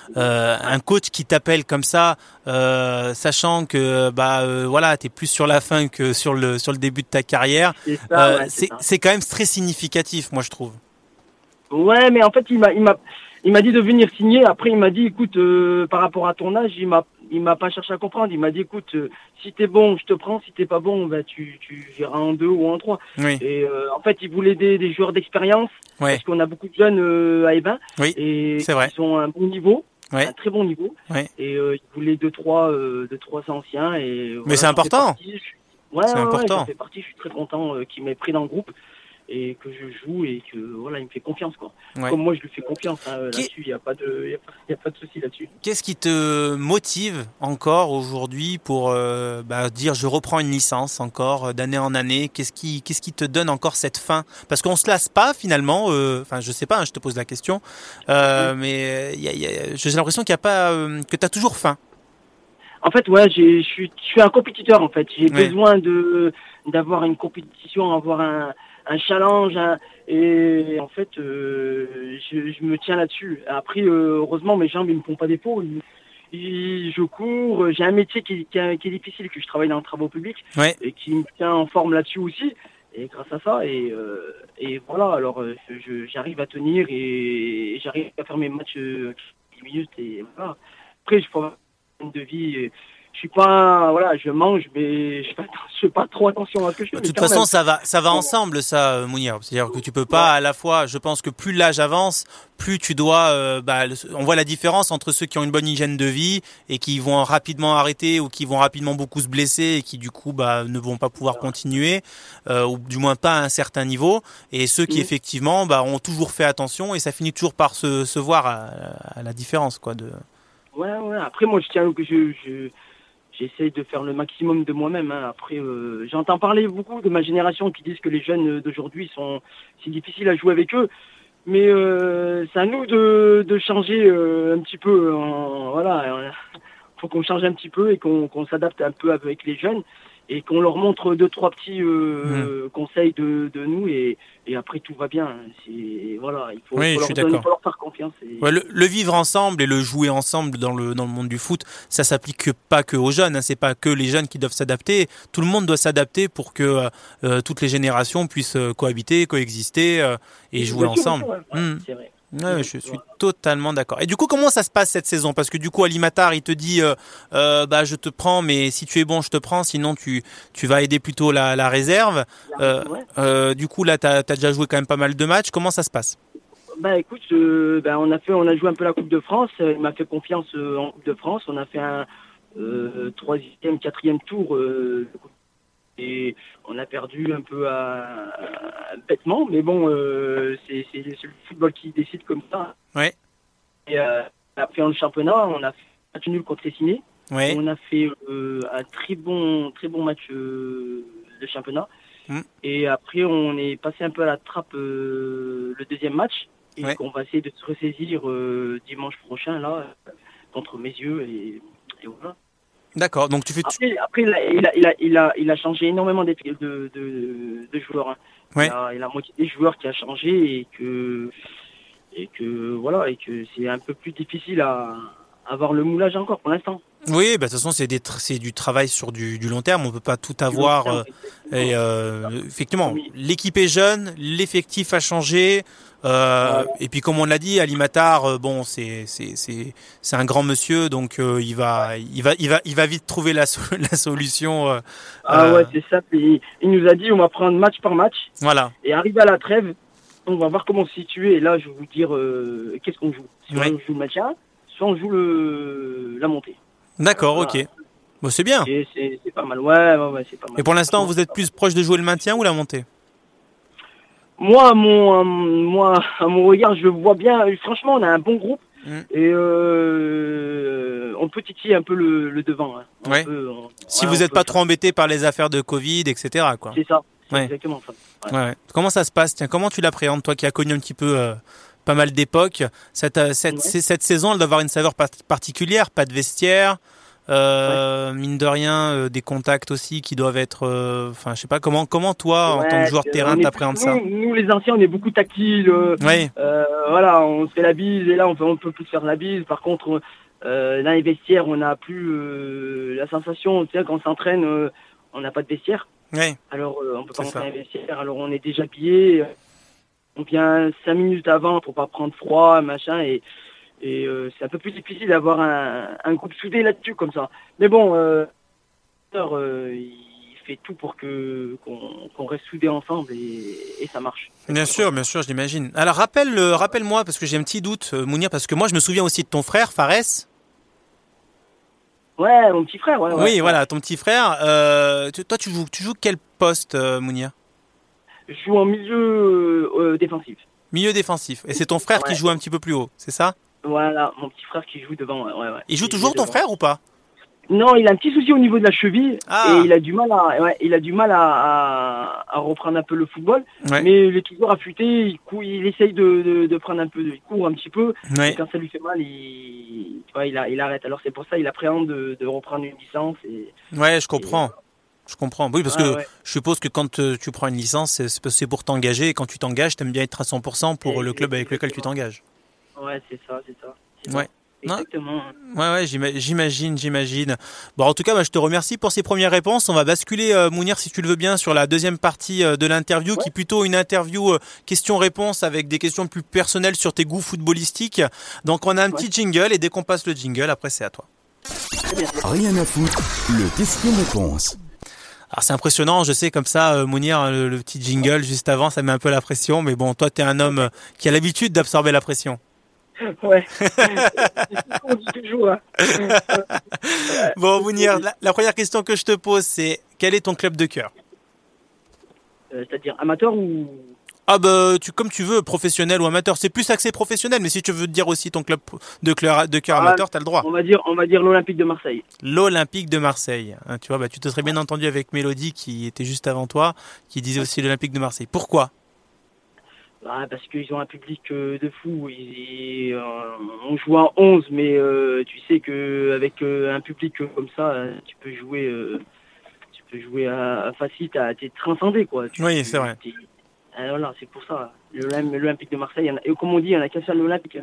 Un coach qui t'appelle comme ça, sachant que voilà, t'es plus sur la fin que sur le début de ta carrière. C'est quand même très significatif, moi je trouve. Ouais, mais en fait il m'a dit de venir signer. Après, il m'a dit, écoute, par rapport à ton âge, il m'a pas cherché à comprendre. Il m'a dit, écoute, si t'es bon, je te prends. Si t'es pas bon, tu iras en 2 ou en 3. Oui. Et en fait, il voulait des joueurs d'expérience. Oui. Parce qu'on a beaucoup de jeunes à Ebin. Oui, et c'est vrai. Ils ont un bon niveau. Oui. Un très bon niveau. Oui. Et il voulait 2-3 anciens. Et, mais voilà, c'est important. C'est important. J'en fais partie. Je suis très content qu'il m'ait pris dans le groupe. Et que je joue et que voilà, il me fait confiance, quoi. Ouais. Comme moi je lui fais confiance là-dessus, il y a pas de souci là-dessus. Qu'est-ce qui te motive encore aujourd'hui pour dire je reprends une licence encore d'année en année? Qu'est-ce qui te donne encore cette faim? Parce qu'on se lasse pas finalement. Enfin, je sais pas, je te pose la question. Mais j'ai l'impression qu'il y a pas que t'as toujours faim. En fait, ouais, je suis un compétiteur en fait. J'ai besoin d'avoir une compétition, avoir un challenge, et en fait je me tiens là-dessus. Après heureusement mes jambes ils me font pas défaut, je cours, j'ai un métier qui est difficile, que je travaille dans le travaux publics et qui me tient en forme là-dessus aussi, et grâce à ça et voilà, alors j'arrive à tenir et j'arrive à faire mes matchs 10 minutes et voilà. Après je prends une de vie, je suis pas, voilà, je mange, mais je fais pas trop attention à ce que je fais. De toute façon, ça va ensemble, ça, Mounir. C'est-à-dire que tu peux pas à la fois, je pense que plus l'âge avance, plus tu dois, on voit la différence entre ceux qui ont une bonne hygiène de vie et qui vont rapidement arrêter ou qui vont rapidement beaucoup se blesser et qui du coup, ne vont pas pouvoir continuer, ou du moins pas à un certain niveau, et ceux qui effectivement, ont toujours fait attention et ça finit toujours par se voir à la différence, quoi. Ouais. Après, moi, je tiens que j'essaie de faire le maximum de moi-même. Hein. Après, j'entends parler beaucoup de ma génération qui disent que les jeunes d'aujourd'hui c'est difficile à jouer avec eux. Mais c'est à nous de changer un petit peu. Voilà, faut qu'on change un petit peu et qu'on s'adapte un peu avec les jeunes et qu'on leur montre 2-3 petits conseils de nous et après tout va bien. Voilà, il faut leur faire confiance. Ouais, le vivre ensemble et le jouer ensemble dans le monde du foot, ça s'applique pas que aux jeunes. Hein, c'est pas que les jeunes qui doivent s'adapter. Tout le monde doit s'adapter pour que toutes les générations puissent coexister et jouer ensemble. C'est vrai. Ouais, je suis totalement d'accord. Et du coup, comment ça se passe cette saison? Parce que du coup, Alimatar, il te dit, je te prends, mais si tu es bon, je te prends. Sinon, tu vas aider plutôt la réserve. Du coup, là, t'as déjà joué quand même pas mal de matchs. Comment ça se passe? Écoute, on a joué un peu la Coupe de France. Il m'a fait confiance en Coupe de France. On a fait un 3e, 4e tour. Et on a perdu un peu bêtement, mais bon, c'est le football qui décide comme ça. Ouais. Et après, en championnat, on a fait un match nul contre Cessiné. Ouais. On a fait un très bon match de championnat. Et après, on est passé un peu à la trappe le deuxième match. Et on va essayer de se ressaisir dimanche prochain, là, contre Messieurs. Et voilà. D'accord, donc tu fais... Après il a changé énormément de joueurs. Hein. Ouais. Il a moitié des joueurs qui a changé et que c'est un peu plus difficile à avoir le moulage encore pour l'instant. Oui, de toute façon c'est du travail sur du long terme, on peut pas tout avoir. Effectivement, l'équipe est jeune, l'effectif a changé. Et puis comme on l'a dit, Alimatar, c'est un grand monsieur, donc il va vite trouver la solution. Ouais, c'est ça. Il nous a dit on va prendre match par match. Voilà. Et arrivé à la trêve, on va voir comment se situer. Et là, je vais vous dire qu'est-ce qu'on joue. Soit on joue le maintien, soit on joue la montée. D'accord, ok. Bon, c'est bien. Et c'est pas mal. Ouais, c'est pas mal. Et pour l'instant, vous êtes plus proche de jouer le maintien ou la montée? Moi, à mon regard, je vois bien. Franchement, on a un bon groupe et on peut titiller un peu le devant. Hein. Si vous n'êtes pas trop embêté par les affaires de Covid, etc. quoi. C'est ça. C'est exactement ça. Ouais. Comment ça se passe? Tiens, comment tu l'appréhendes, toi qui as connu un petit peu pas mal d'époques? Cette saison, elle doit avoir une saveur particulière. Pas de vestiaire. Mine de rien, des contacts aussi qui doivent être. Je sais pas comment toi, en tant que joueur de terrain, t'appréhendes ça. Nous, les anciens, on est beaucoup tactiles. Voilà, on se fait la bise et là, on peut plus se faire la bise. Par contre, dans les vestiaires, on n'a plus la sensation. Tu sais, quand on s'entraîne, on n'a pas de vestiaire. Ouais. Alors, on peut pas rentrer dans les vestiaires. Alors, on est déjà habillé. On vient 5 minutes avant pour pas prendre froid, machin et c'est un peu plus difficile d'avoir un groupe soudé là-dessus comme ça. Mais bon, il fait tout pour qu'on reste soudés ensemble et ça marche. Bien sûr, je l'imagine. Alors rappelle-moi parce que j'ai un petit doute, Mounir, parce que moi je me souviens aussi de ton frère Fares. Ouais, mon petit frère. Ouais, oui, voilà, ton petit frère. Toi, tu joues quel poste, Mounir? Je joue en milieu défensif. Milieu défensif. Et c'est ton frère qui joue un petit peu plus haut, c'est ça? Voilà, mon petit frère qui joue devant. Ouais. Il joue toujours ton frère ou pas? Non, il a un petit souci au niveau de la cheville et il a du mal à reprendre un peu le football. Ouais. Mais il est toujours affûté, il essaye de prendre un peu, il court un petit peu. Ouais. Et quand ça lui fait mal, il arrête. Alors c'est pour ça il appréhende de reprendre une licence. Ouais, je comprends. Je comprends. Oui, parce que je suppose que quand tu prends une licence, c'est pour t'engager. Et quand tu t'engages, t'aimes bien être à 100% pour le club avec lequel tu t'engages. Ouais, c'est ça. Ouais. Exactement. Ouais, j'imagine. Bon, en tout cas, je te remercie pour ces premières réponses. On va basculer, Mounir, si tu le veux bien, sur la deuxième partie de l'interview, qui est plutôt une interview questions-réponses avec des questions plus personnelles sur tes goûts footballistiques. Donc, on a un petit jingle et dès qu'on passe le jingle, après, c'est à toi. Rien à foutre, le question-réponse. Alors c'est impressionnant, je sais comme ça, Mounir, le petit jingle juste avant, ça met un peu la pression, mais bon, toi t'es un homme qui a l'habitude d'absorber la pression. Ouais. C'est ce qu'on dit toujours. Hein. Bon, Mounir, la première question que je te pose, c'est quel est ton club de cœur? C'est-à-dire amateur ou... Ah bah comme tu veux, professionnel ou amateur. C'est plus axé professionnel, mais si tu veux te dire aussi ton club de cœur amateur, t'as le droit. On va dire l'Olympique de Marseille. L'Olympique de Marseille. Hein, tu vois, bah tu te serais bien entendu avec Mélodie qui était juste avant toi, qui disait aussi l'Olympique de Marseille. Pourquoi? Parce qu'ils ont un public de fou. On joue à 11, mais tu sais qu'avec un public comme ça, tu peux jouer à facile, t'es transcendé, quoi. Oui, c'est vrai. Voilà, c'est pour ça. L'Olympique de Marseille, et comme on dit, il y en a qu'un seul Olympique.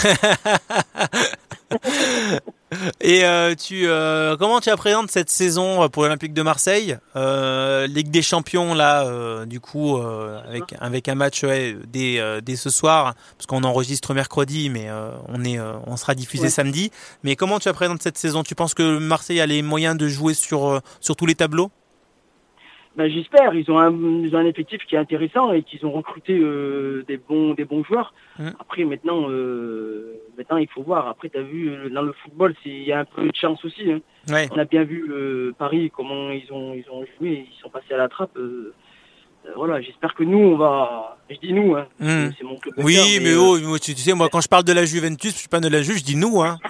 Et comment tu appréhendes cette saison pour l'Olympique de Marseille, Ligue des Champions là, du coup, avec un match dès ce soir, parce qu'on enregistre mercredi, mais on sera diffusé samedi. Mais comment tu appréhendes cette saison? Tu penses que Marseille a les moyens de jouer sur tous les tableaux? J'espère. Ils ont un effectif qui est intéressant et qu'ils ont recruté des bons joueurs. Après, maintenant, il faut voir. Après, tu as vu, dans le football, il y a un peu de chance aussi. Hein. Ouais. On a bien vu Paris, comment ils ont joué. Ils sont passés à la trappe. Voilà, j'espère que nous, on va... Je dis nous, hein. C'est mon club de cœur, mais tu sais, moi, quand je parle de la Juventus, je suis pas de la Juve, je dis nous, hein.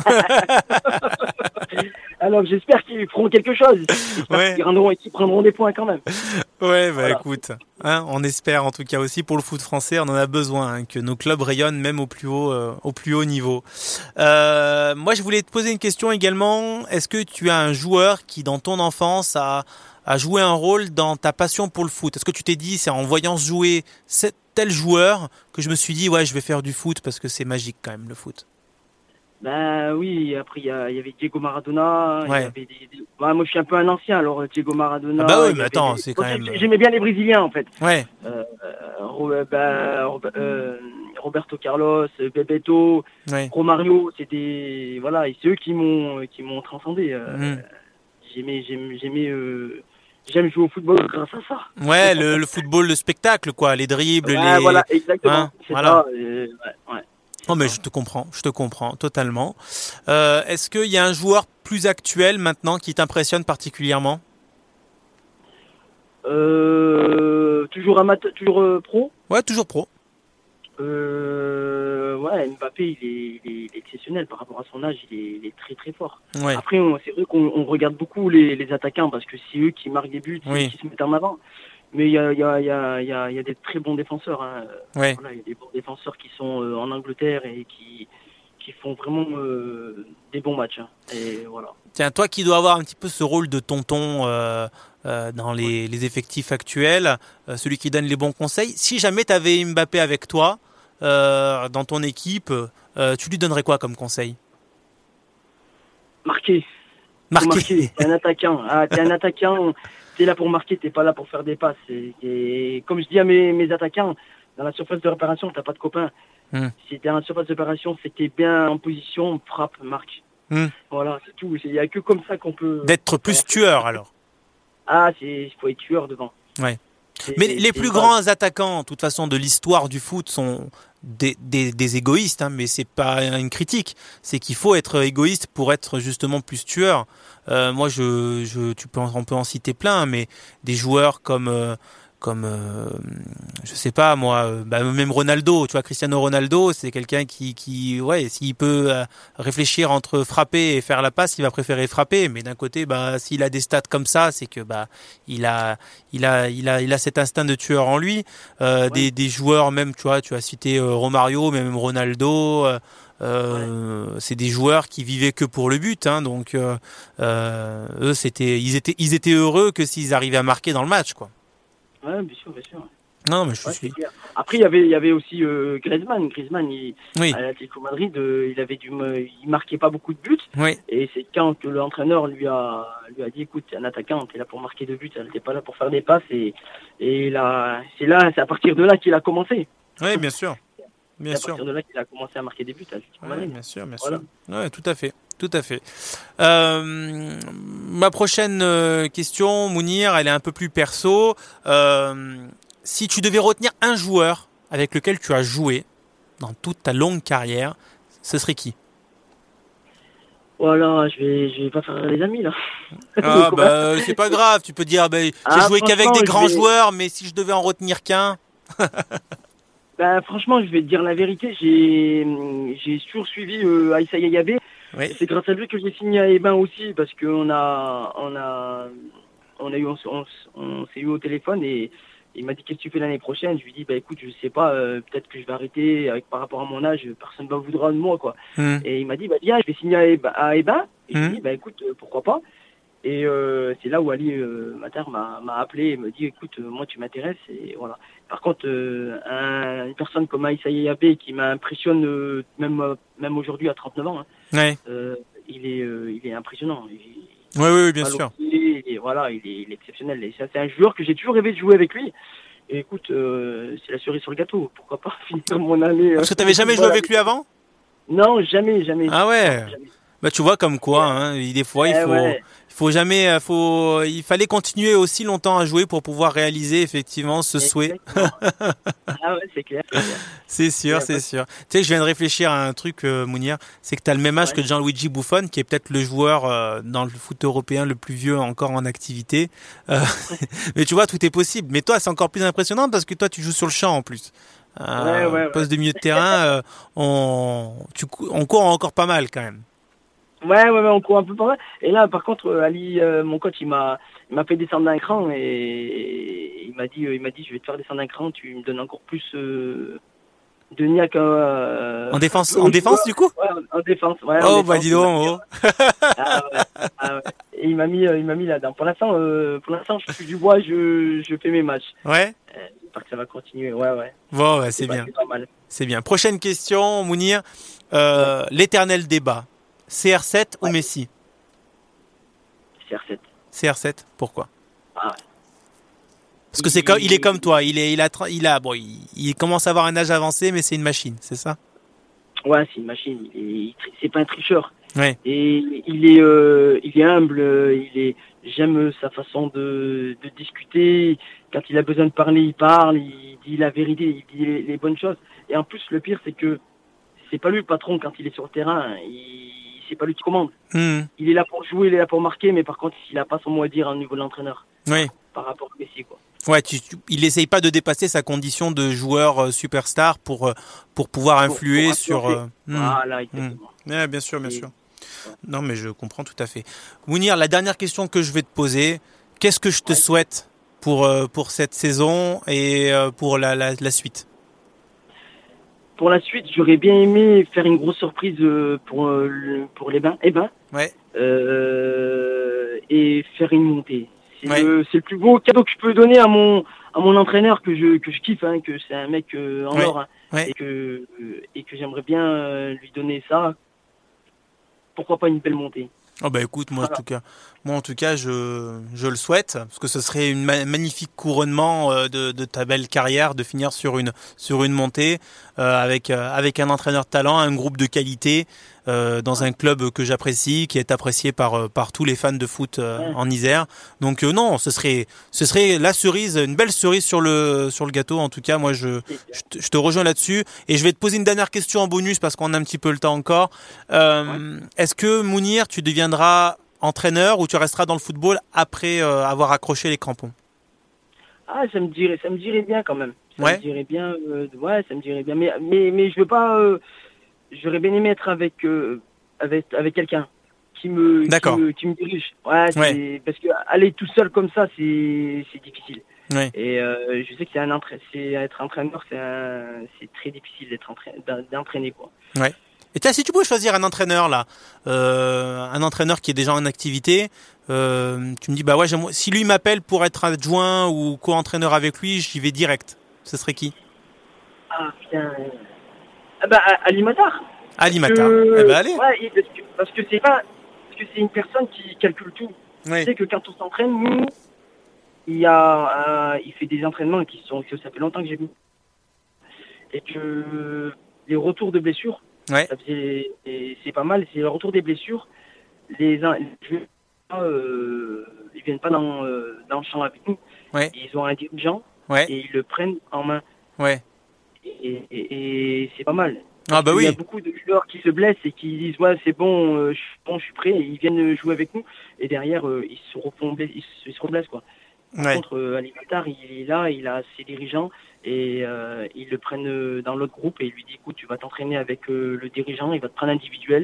Alors, j'espère qu'ils feront quelque chose. Qu'ils prendront des points quand même. Ouais, écoute, hein, on espère en tout cas aussi pour le foot français, on en a besoin, hein, que nos clubs rayonnent même au plus haut niveau. Moi, je voulais te poser une question également. Est-ce que tu as un joueur qui, dans ton enfance, a joué un rôle dans ta passion pour le foot? Est-ce que tu t'es dit, c'est en voyant jouer tel joueur que je me suis dit, ouais, je vais faire du foot parce que c'est magique quand même, le foot? Oui, après il y avait Diego Maradona, il y avait moi je suis un peu un ancien, alors Diego Maradona. Mais attends, c'est quand même... J'aimais bien les Brésiliens en fait. Ouais. Roberto Carlos, Bebeto, Romario, c'est eux qui m'ont transcendé. J'aime jouer au football grâce à ça. Ouais, le football, le spectacle, quoi, les dribbles, Voilà, exactement. Hein, c'est voilà. Ça. Non, mais je te comprends totalement. Est-ce qu'il y a un joueur plus actuel maintenant qui t'impressionne particulièrement? Toujours amateur, toujours pro? Ouais, toujours pro. Mbappé, il est exceptionnel par rapport à son âge, il est très très fort. Ouais. Après, c'est vrai qu'on regarde beaucoup les attaquants parce que c'est eux qui marquent des buts, qui se mettent en avant. Mais il y a des très bons défenseurs. Hein. Ouais. Voilà, il y a des bons défenseurs qui sont en Angleterre et qui font vraiment des bons matchs. Hein. Et voilà. Tiens, toi qui dois avoir un petit peu ce rôle de tonton dans les effectifs actuels, celui qui donne les bons conseils, si jamais tu avais Mbappé avec toi dans ton équipe, tu lui donnerais quoi comme conseil? Marquer. T'es un attaquant. T'es un attaquant. T'es là pour marquer, t'es pas là pour faire des passes. Et comme je dis à mes attaquants, dans la surface de réparation, t'as pas de copain. Si t'es dans la surface de réparation, c'est que t'es bien en position, frappe, marque. Voilà, c'est tout. Il y a que comme ça qu'on peut... D'être plus tueur, alors. Il faut être tueur devant. Ouais. Mais les plus grands attaquants, de toute façon, de l'histoire du foot sont des égoïstes, hein, mais c'est pas une critique. C'est qu'il faut être égoïste pour être justement plus tueur. Moi, on peut en citer plein, mais des joueurs comme je sais pas moi, même Ronaldo, tu vois, Cristiano Ronaldo, c'est quelqu'un qui s'il peut réfléchir entre frapper et faire la passe, il va préférer frapper, mais d'un côté, s'il a des stats comme ça, c'est que il a cet instinct de tueur en lui. Des joueurs, même tu as cité Romario, mais même Ronaldo, c'est des joueurs qui vivaient que pour le but, hein, donc eux ils étaient heureux que s'ils arrivaient à marquer dans le match, quoi. Ouais, bien sûr. Non, mais je suis. Après, il y avait aussi Griezmann. À l'Atlético Madrid, il marquait pas beaucoup de buts. Oui. Et c'est quand que l'entraîneur lui a dit, écoute, t'es un attaquant, t'es là pour marquer 2 buts, t'es pas là pour faire des passes. Et là, c'est à partir de là qu'il a commencé. Oui, bien sûr. C'est à partir de là qu'il a commencé à marquer des buts. Bien sûr. Ouais, tout à fait. Tout à fait. Ma prochaine question, Mounir, elle est un peu plus perso. Si tu devais retenir un joueur avec lequel tu as joué dans toute ta longue carrière, ce serait qui? Voilà, je vais pas faire les amis là. Ah c'est pas grave, tu peux dire j'ai joué qu'avec des grands joueurs, mais si je devais en retenir qu'un. Franchement, je vais te dire la vérité, j'ai toujours suivi Aïssa Yayabé. Oui. C'est grâce à lui que j'ai signé à Eban aussi, parce qu'on s'est eu au téléphone et il m'a dit qu'est-ce que tu fais l'année prochaine. Je lui ai dit écoute, je sais pas, peut-être que je vais arrêter par rapport à mon âge, personne ne voudra de moi quoi. Et il m'a dit viens, je vais signer à Eban. Et je lui ai dit écoute, pourquoi pas. Et c'est là où Ali Mater m'a appelé et me dit écoute, moi tu m'intéresses et voilà. Par contre, une personne comme Aïssa Yayabé qui m'impressionne même aujourd'hui à 39 ans, il est impressionnant. Oui, bien sûr. Et voilà, il est exceptionnel. Et ça, c'est un joueur que j'ai toujours rêvé de jouer avec lui. Et écoute, c'est la cerise sur le gâteau. Pourquoi pas finir mon année. Parce que tu n'avais jamais joué avec lui avant? Non, jamais. Ah ouais. Jamais. Tu vois comme quoi, des fois il fallait continuer aussi longtemps à jouer pour pouvoir réaliser effectivement ce souhait. Ah ouais, c'est clair. C'est sûr. Tu sais que je viens de réfléchir à un truc, Mounir, c'est que tu as le même âge que Gianluigi Buffon, qui est peut-être le joueur dans le foot européen le plus vieux encore en activité. Mais tu vois, tout est possible. Mais toi, c'est encore plus impressionnant parce que toi, tu joues sur le champ en plus. Poste de milieu de terrain, on court encore pas mal quand même. Ouais, on court un peu par là. Et là, par contre, Ali, mon coach, il m'a fait descendre d'un cran et il m'a dit, je vais te faire descendre d'un cran. Tu me donnes encore plus de niaque. En défense, du coup. Ouais, en défense. Ouais, dis donc. Ouais. Et il m'a mis là-dedans. Pour l'instant, je suis du bois, je fais mes matchs. Ouais. J'espère que ça va continuer. Ouais. Bon, c'est bien. C'est pas mal. C'est bien. Prochaine question, Mounir. L'éternel débat. CR7 ou Messi? CR7, pourquoi? Parce que il est comme toi, il commence à avoir un âge avancé, mais c'est une machine, c'est ça? Ouais, c'est une machine. C'est pas un tricheur. Ouais. Et il est humble. J'aime sa façon de discuter. Quand il a besoin de parler, il parle. Il dit la vérité, il dit les bonnes choses. Et en plus, le pire, c'est que c'est pas lui le patron quand il est sur le terrain. C'est pas lui qui commande. Il est là pour jouer, il est là pour marquer, mais par contre, il n'a pas son mot à dire au niveau de l'entraîneur. Oui. Par rapport à Messi, quoi. Ouais, il essaye pas de dépasser sa condition de joueur superstar pour pouvoir influer sur. Voilà, exactement. Ouais, bien sûr. Non, mais je comprends tout à fait. Mounir, la dernière question que je vais te poser, qu'est-ce que je te souhaite pour cette saison et pour la suite? Pour la suite, j'aurais bien aimé faire une grosse surprise pour les bains. Ouais. Et faire une montée. C'est le plus beau cadeau que je peux donner à mon entraîneur que je kiffe, que c'est un mec en or, et que j'aimerais bien lui donner ça. Pourquoi pas une belle montée? Écoute, moi en tout cas je le souhaite, parce que ce serait une magnifique couronnement de ta belle carrière, de finir sur une montée avec un entraîneur de talent, un groupe de qualité, dans un club que j'apprécie, qui est apprécié par tous les fans de foot en Isère. Donc non, ce serait la cerise, une belle cerise sur le gâteau. En tout cas, moi je te rejoins là-dessus, et je vais te poser une dernière question en bonus parce qu'on a un petit peu le temps encore. Est-ce que Mounir, tu deviendras entraîneur ou tu resteras dans le football après avoir accroché les crampons? Ça me dirait bien quand même. Ça me dirait bien. Ça me dirait bien. Mais je veux pas. J'aurais bien aimé être avec quelqu'un qui me dirige. Parce que aller tout seul comme ça, c'est difficile. Ouais. Et je sais que être entraîneur, c'est très difficile d'entraîner quoi. Ouais. Et si tu pouvais choisir un entraîneur là, un entraîneur qui est déjà en activité, tu me dis si lui m'appelle pour être adjoint ou co-entraîneur avec lui, j'y vais direct. Ce serait qui? Ah putain. Ali Mater. Ali Mater. Allez. Ouais, parce que c'est une personne qui calcule tout. Oui. Tu sais que quand on s'entraîne, nous, il fait des entraînements que ça fait longtemps que j'ai vu. Et que les retours de blessures, Ouais. C'est pas mal. C'est le retour des blessures. Les ils viennent pas dans le champ avec nous. Ouais. Ils ont un dirigeant et ils le prennent en main. Ouais. Et c'est pas mal. Ah bah oui. Il y a beaucoup de joueurs qui se blessent et qui disent ouais c'est bon, je suis prêt. Et ils viennent jouer avec nous et derrière ils se reblessent quoi. Par contre, Ali Matar, il est là, il a ses dirigeants et ils le prennent dans l'autre groupe et il lui dit écoute tu vas t'entraîner avec le dirigeant, il va te prendre individuel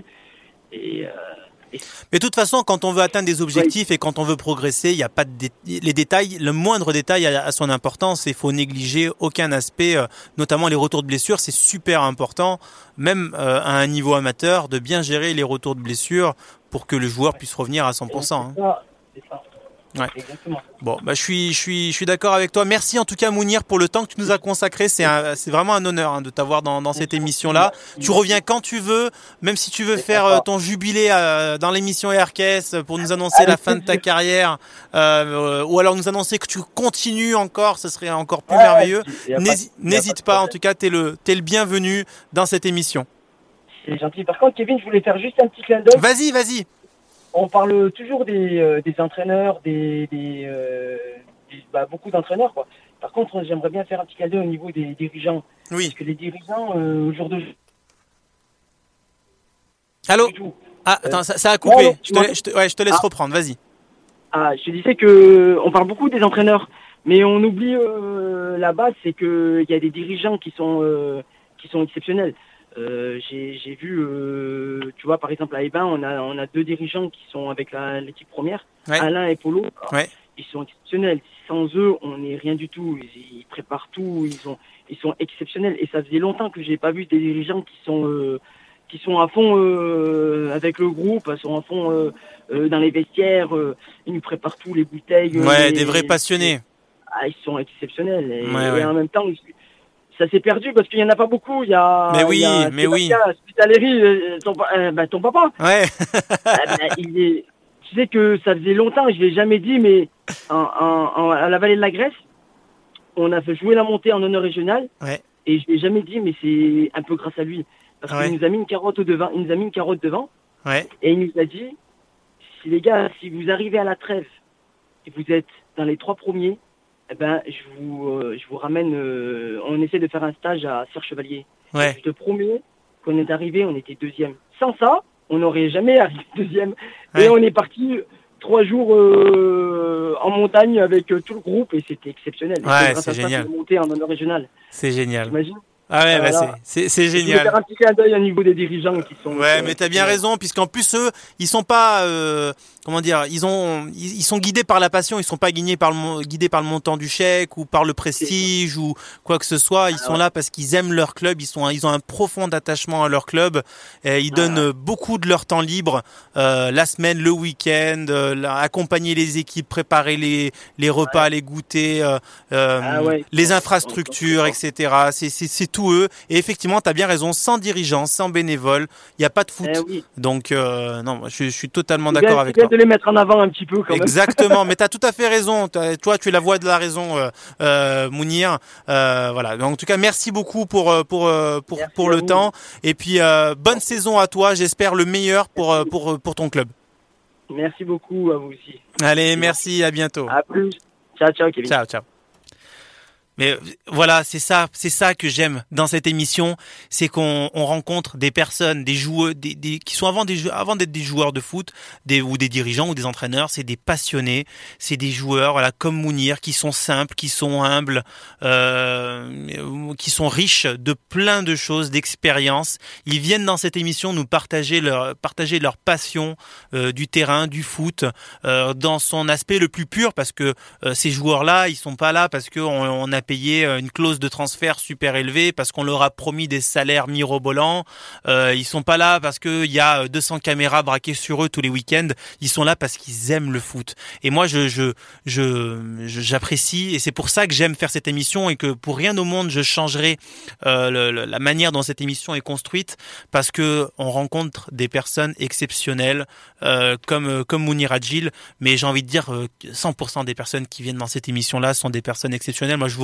Mais de toute façon, quand on veut atteindre des objectifs et quand on veut progresser, il n'y a pas les détails. Le moindre détail a son importance et il faut négliger aucun aspect, notamment les retours de blessures. C'est super important, même à un niveau amateur, de bien gérer les retours de blessures pour que le joueur puisse revenir à 100%. C'est ça. Ouais. Exactement. Bon, bah je suis d'accord avec toi. Merci en tout cas Mounir pour le temps que tu nous as consacré. C'est vraiment un honneur de t'avoir dans cette émission-là. Tu reviens quand tu veux, même si tu veux faire ton jubilé dans l'émission RKS pour nous annoncer la fin de ta carrière, ou alors nous annoncer que tu continues encore, ce serait encore plus merveilleux. N'hésite pas. En tout cas, t'es le bienvenu dans cette émission. C'est gentil. Par contre, Kevin, je voulais faire juste un petit clin d'œil. Vas-y. On parle toujours des entraîneurs, beaucoup d'entraîneurs, quoi. Par contre, j'aimerais bien faire un petit cadeau au niveau des dirigeants. Oui. Parce que les dirigeants, au jour de... Allô ? Ah, attends, ça a coupé. Non, je te laisse reprendre, vas-y. Ah, je te disais que on parle beaucoup des entraîneurs, mais on oublie la base, c'est qu'il y a des dirigeants qui sont exceptionnels. J'ai vu, tu vois, par exemple à Ebain, on a 2 dirigeants qui sont avec l'équipe première, Alain et Polo. Ils sont exceptionnels. Sans eux, on n'est rien du tout. Ils préparent tout. Ils sont exceptionnels. Et ça faisait longtemps que j'ai pas vu des dirigeants qui sont à fond avec le groupe, qui sont à fond dans les vestiaires. Ils nous préparent tout, les bouteilles. Des vrais passionnés. Ils sont exceptionnels. Et en même temps, ça s'est perdu parce qu'il y en a pas beaucoup. Mais oui. Spitaleri, ton papa. Ouais. Tu sais que ça faisait longtemps, je l'ai jamais dit, mais à la Vallée de la Grèce, on a fait jouer la montée en honneur régional. Ouais. Et je l'ai jamais dit, mais c'est un peu grâce à lui. Parce qu'il nous a mis une carotte devant. Ouais. Et il nous a dit, si les gars, si vous arrivez à la trêve et vous êtes dans les 3 premiers, je vous ramène, on essaie de faire un stage à Serre-Chevalier. Ouais. Je te promets qu'on est arrivé, on était 2e. Sans ça, on n'aurait jamais arrivé 2e. Et on est parti 3 jours en montagne avec tout le groupe et c'était exceptionnel. Ouais, c'est génial. Monter en honneur régional. C'est génial. T'imagines ? Ah ouais, c'est génial. Je vais faire un petit clin d'œil au niveau des dirigeants qui sont... Ouais, mais t'as bien raison, puisqu'en plus eux, ils sont pas, ils sont guidés par la passion, ils sont pas guidés par le montant du chèque ou par le prestige ou quoi que ce soit. Ils sont là parce qu'ils aiment leur club, ils ont un profond attachement à leur club. Et ils donnent beaucoup de leur temps libre, la semaine, le week-end, accompagner les équipes, préparer les repas, les goûters, les infrastructures, etc. C'est tout eux. Et effectivement, t'as bien raison, sans dirigeants, sans bénévoles, il n'y a pas de foot. Donc, non, je suis totalement d'accord avec toi. De les mettre en avant un petit peu quand même. Exactement, mais tu as tout à fait raison. Toi, tu es la voix de la raison, Mounir. Voilà. Donc, en tout cas, merci beaucoup pour le temps. Et puis, bonne saison à toi. J'espère le meilleur pour ton club. Merci beaucoup à vous aussi. Allez, merci. À bientôt. À plus. Ciao, Kevin. Ciao. Mais voilà, c'est ça que j'aime dans cette émission, c'est qu'on rencontre des personnes, des joueurs, qui sont avant d'être des joueurs de foot, ou des dirigeants ou des entraîneurs, c'est des passionnés, c'est des joueurs, comme Mounir, qui sont simples, qui sont humbles, qui sont riches de plein de choses, d'expériences. Ils viennent dans cette émission nous partager leur passion du terrain, du foot, dans son aspect le plus pur, parce que ces joueurs-là, ils sont pas là parce que on a payé une clause de transfert super élevée, parce qu'on leur a promis des salaires mirobolants. Ils sont pas là parce qu'il y a 200 caméras braquées sur eux tous les week-ends. Ils sont là parce qu'ils aiment le foot. Et moi, j'apprécie, et c'est pour ça que j'aime faire cette émission, et que pour rien au monde je changerai la manière dont cette émission est construite, parce que on rencontre des personnes exceptionnelles comme Mounir Adjil. Mais j'ai envie de dire 100% des personnes qui viennent dans cette émission-là sont des personnes exceptionnelles. Moi, je vous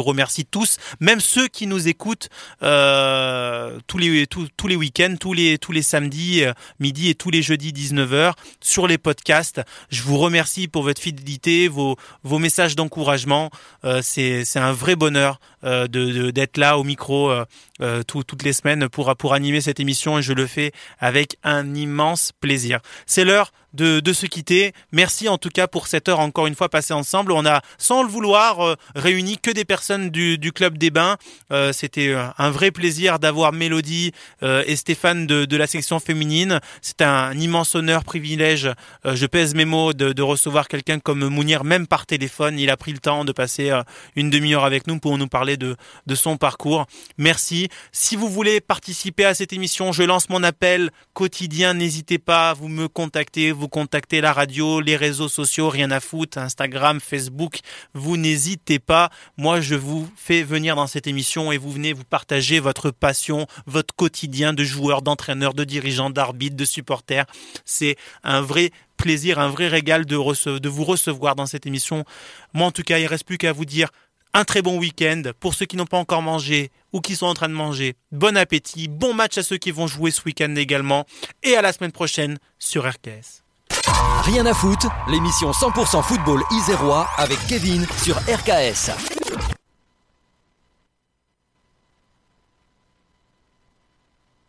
remercie tous, même ceux qui nous écoutent tous les week-ends, tous les samedis midi et tous les jeudis 19h sur les podcasts. Je vous remercie pour votre fidélité, vos messages d'encouragement. C'est un vrai bonheur d'être là au micro toutes les semaines pour animer cette émission, et je le fais avec un immense plaisir. C'est l'heure de se quitter. Merci en tout cas pour cette heure encore une fois passée ensemble. On a, sans le vouloir, réuni que des personnes du Club des Bains. C'était un vrai plaisir d'avoir Mélodie et Stéphane de la section féminine. C'est un immense honneur, privilège, je pèse mes mots, de recevoir quelqu'un comme Mounir, même par téléphone. Il a pris le temps de passer une demi-heure avec nous pour nous parler de son parcours. Merci. Si vous voulez participer à cette émission, je lance mon appel quotidien. N'hésitez pas, vous me contactez, vous contactez la radio, les réseaux sociaux, Rien à foutre, Instagram, Facebook. Vous n'hésitez pas. Moi, je vous fais venir dans cette émission et vous venez vous partager votre passion, votre quotidien de joueur, d'entraîneur, de dirigeant, d'arbitre, de supporter. C'est un vrai plaisir, un vrai régal de vous recevoir dans cette émission. Moi, en tout cas, il ne reste plus qu'à vous dire un très bon week-end pour ceux qui n'ont pas encore mangé ou qui sont en train de manger. Bon appétit, bon match à ceux qui vont jouer ce week-end également, et à la semaine prochaine sur RKS. Rien à foutre, l'émission 100% football isérois avec Kevin sur RKS.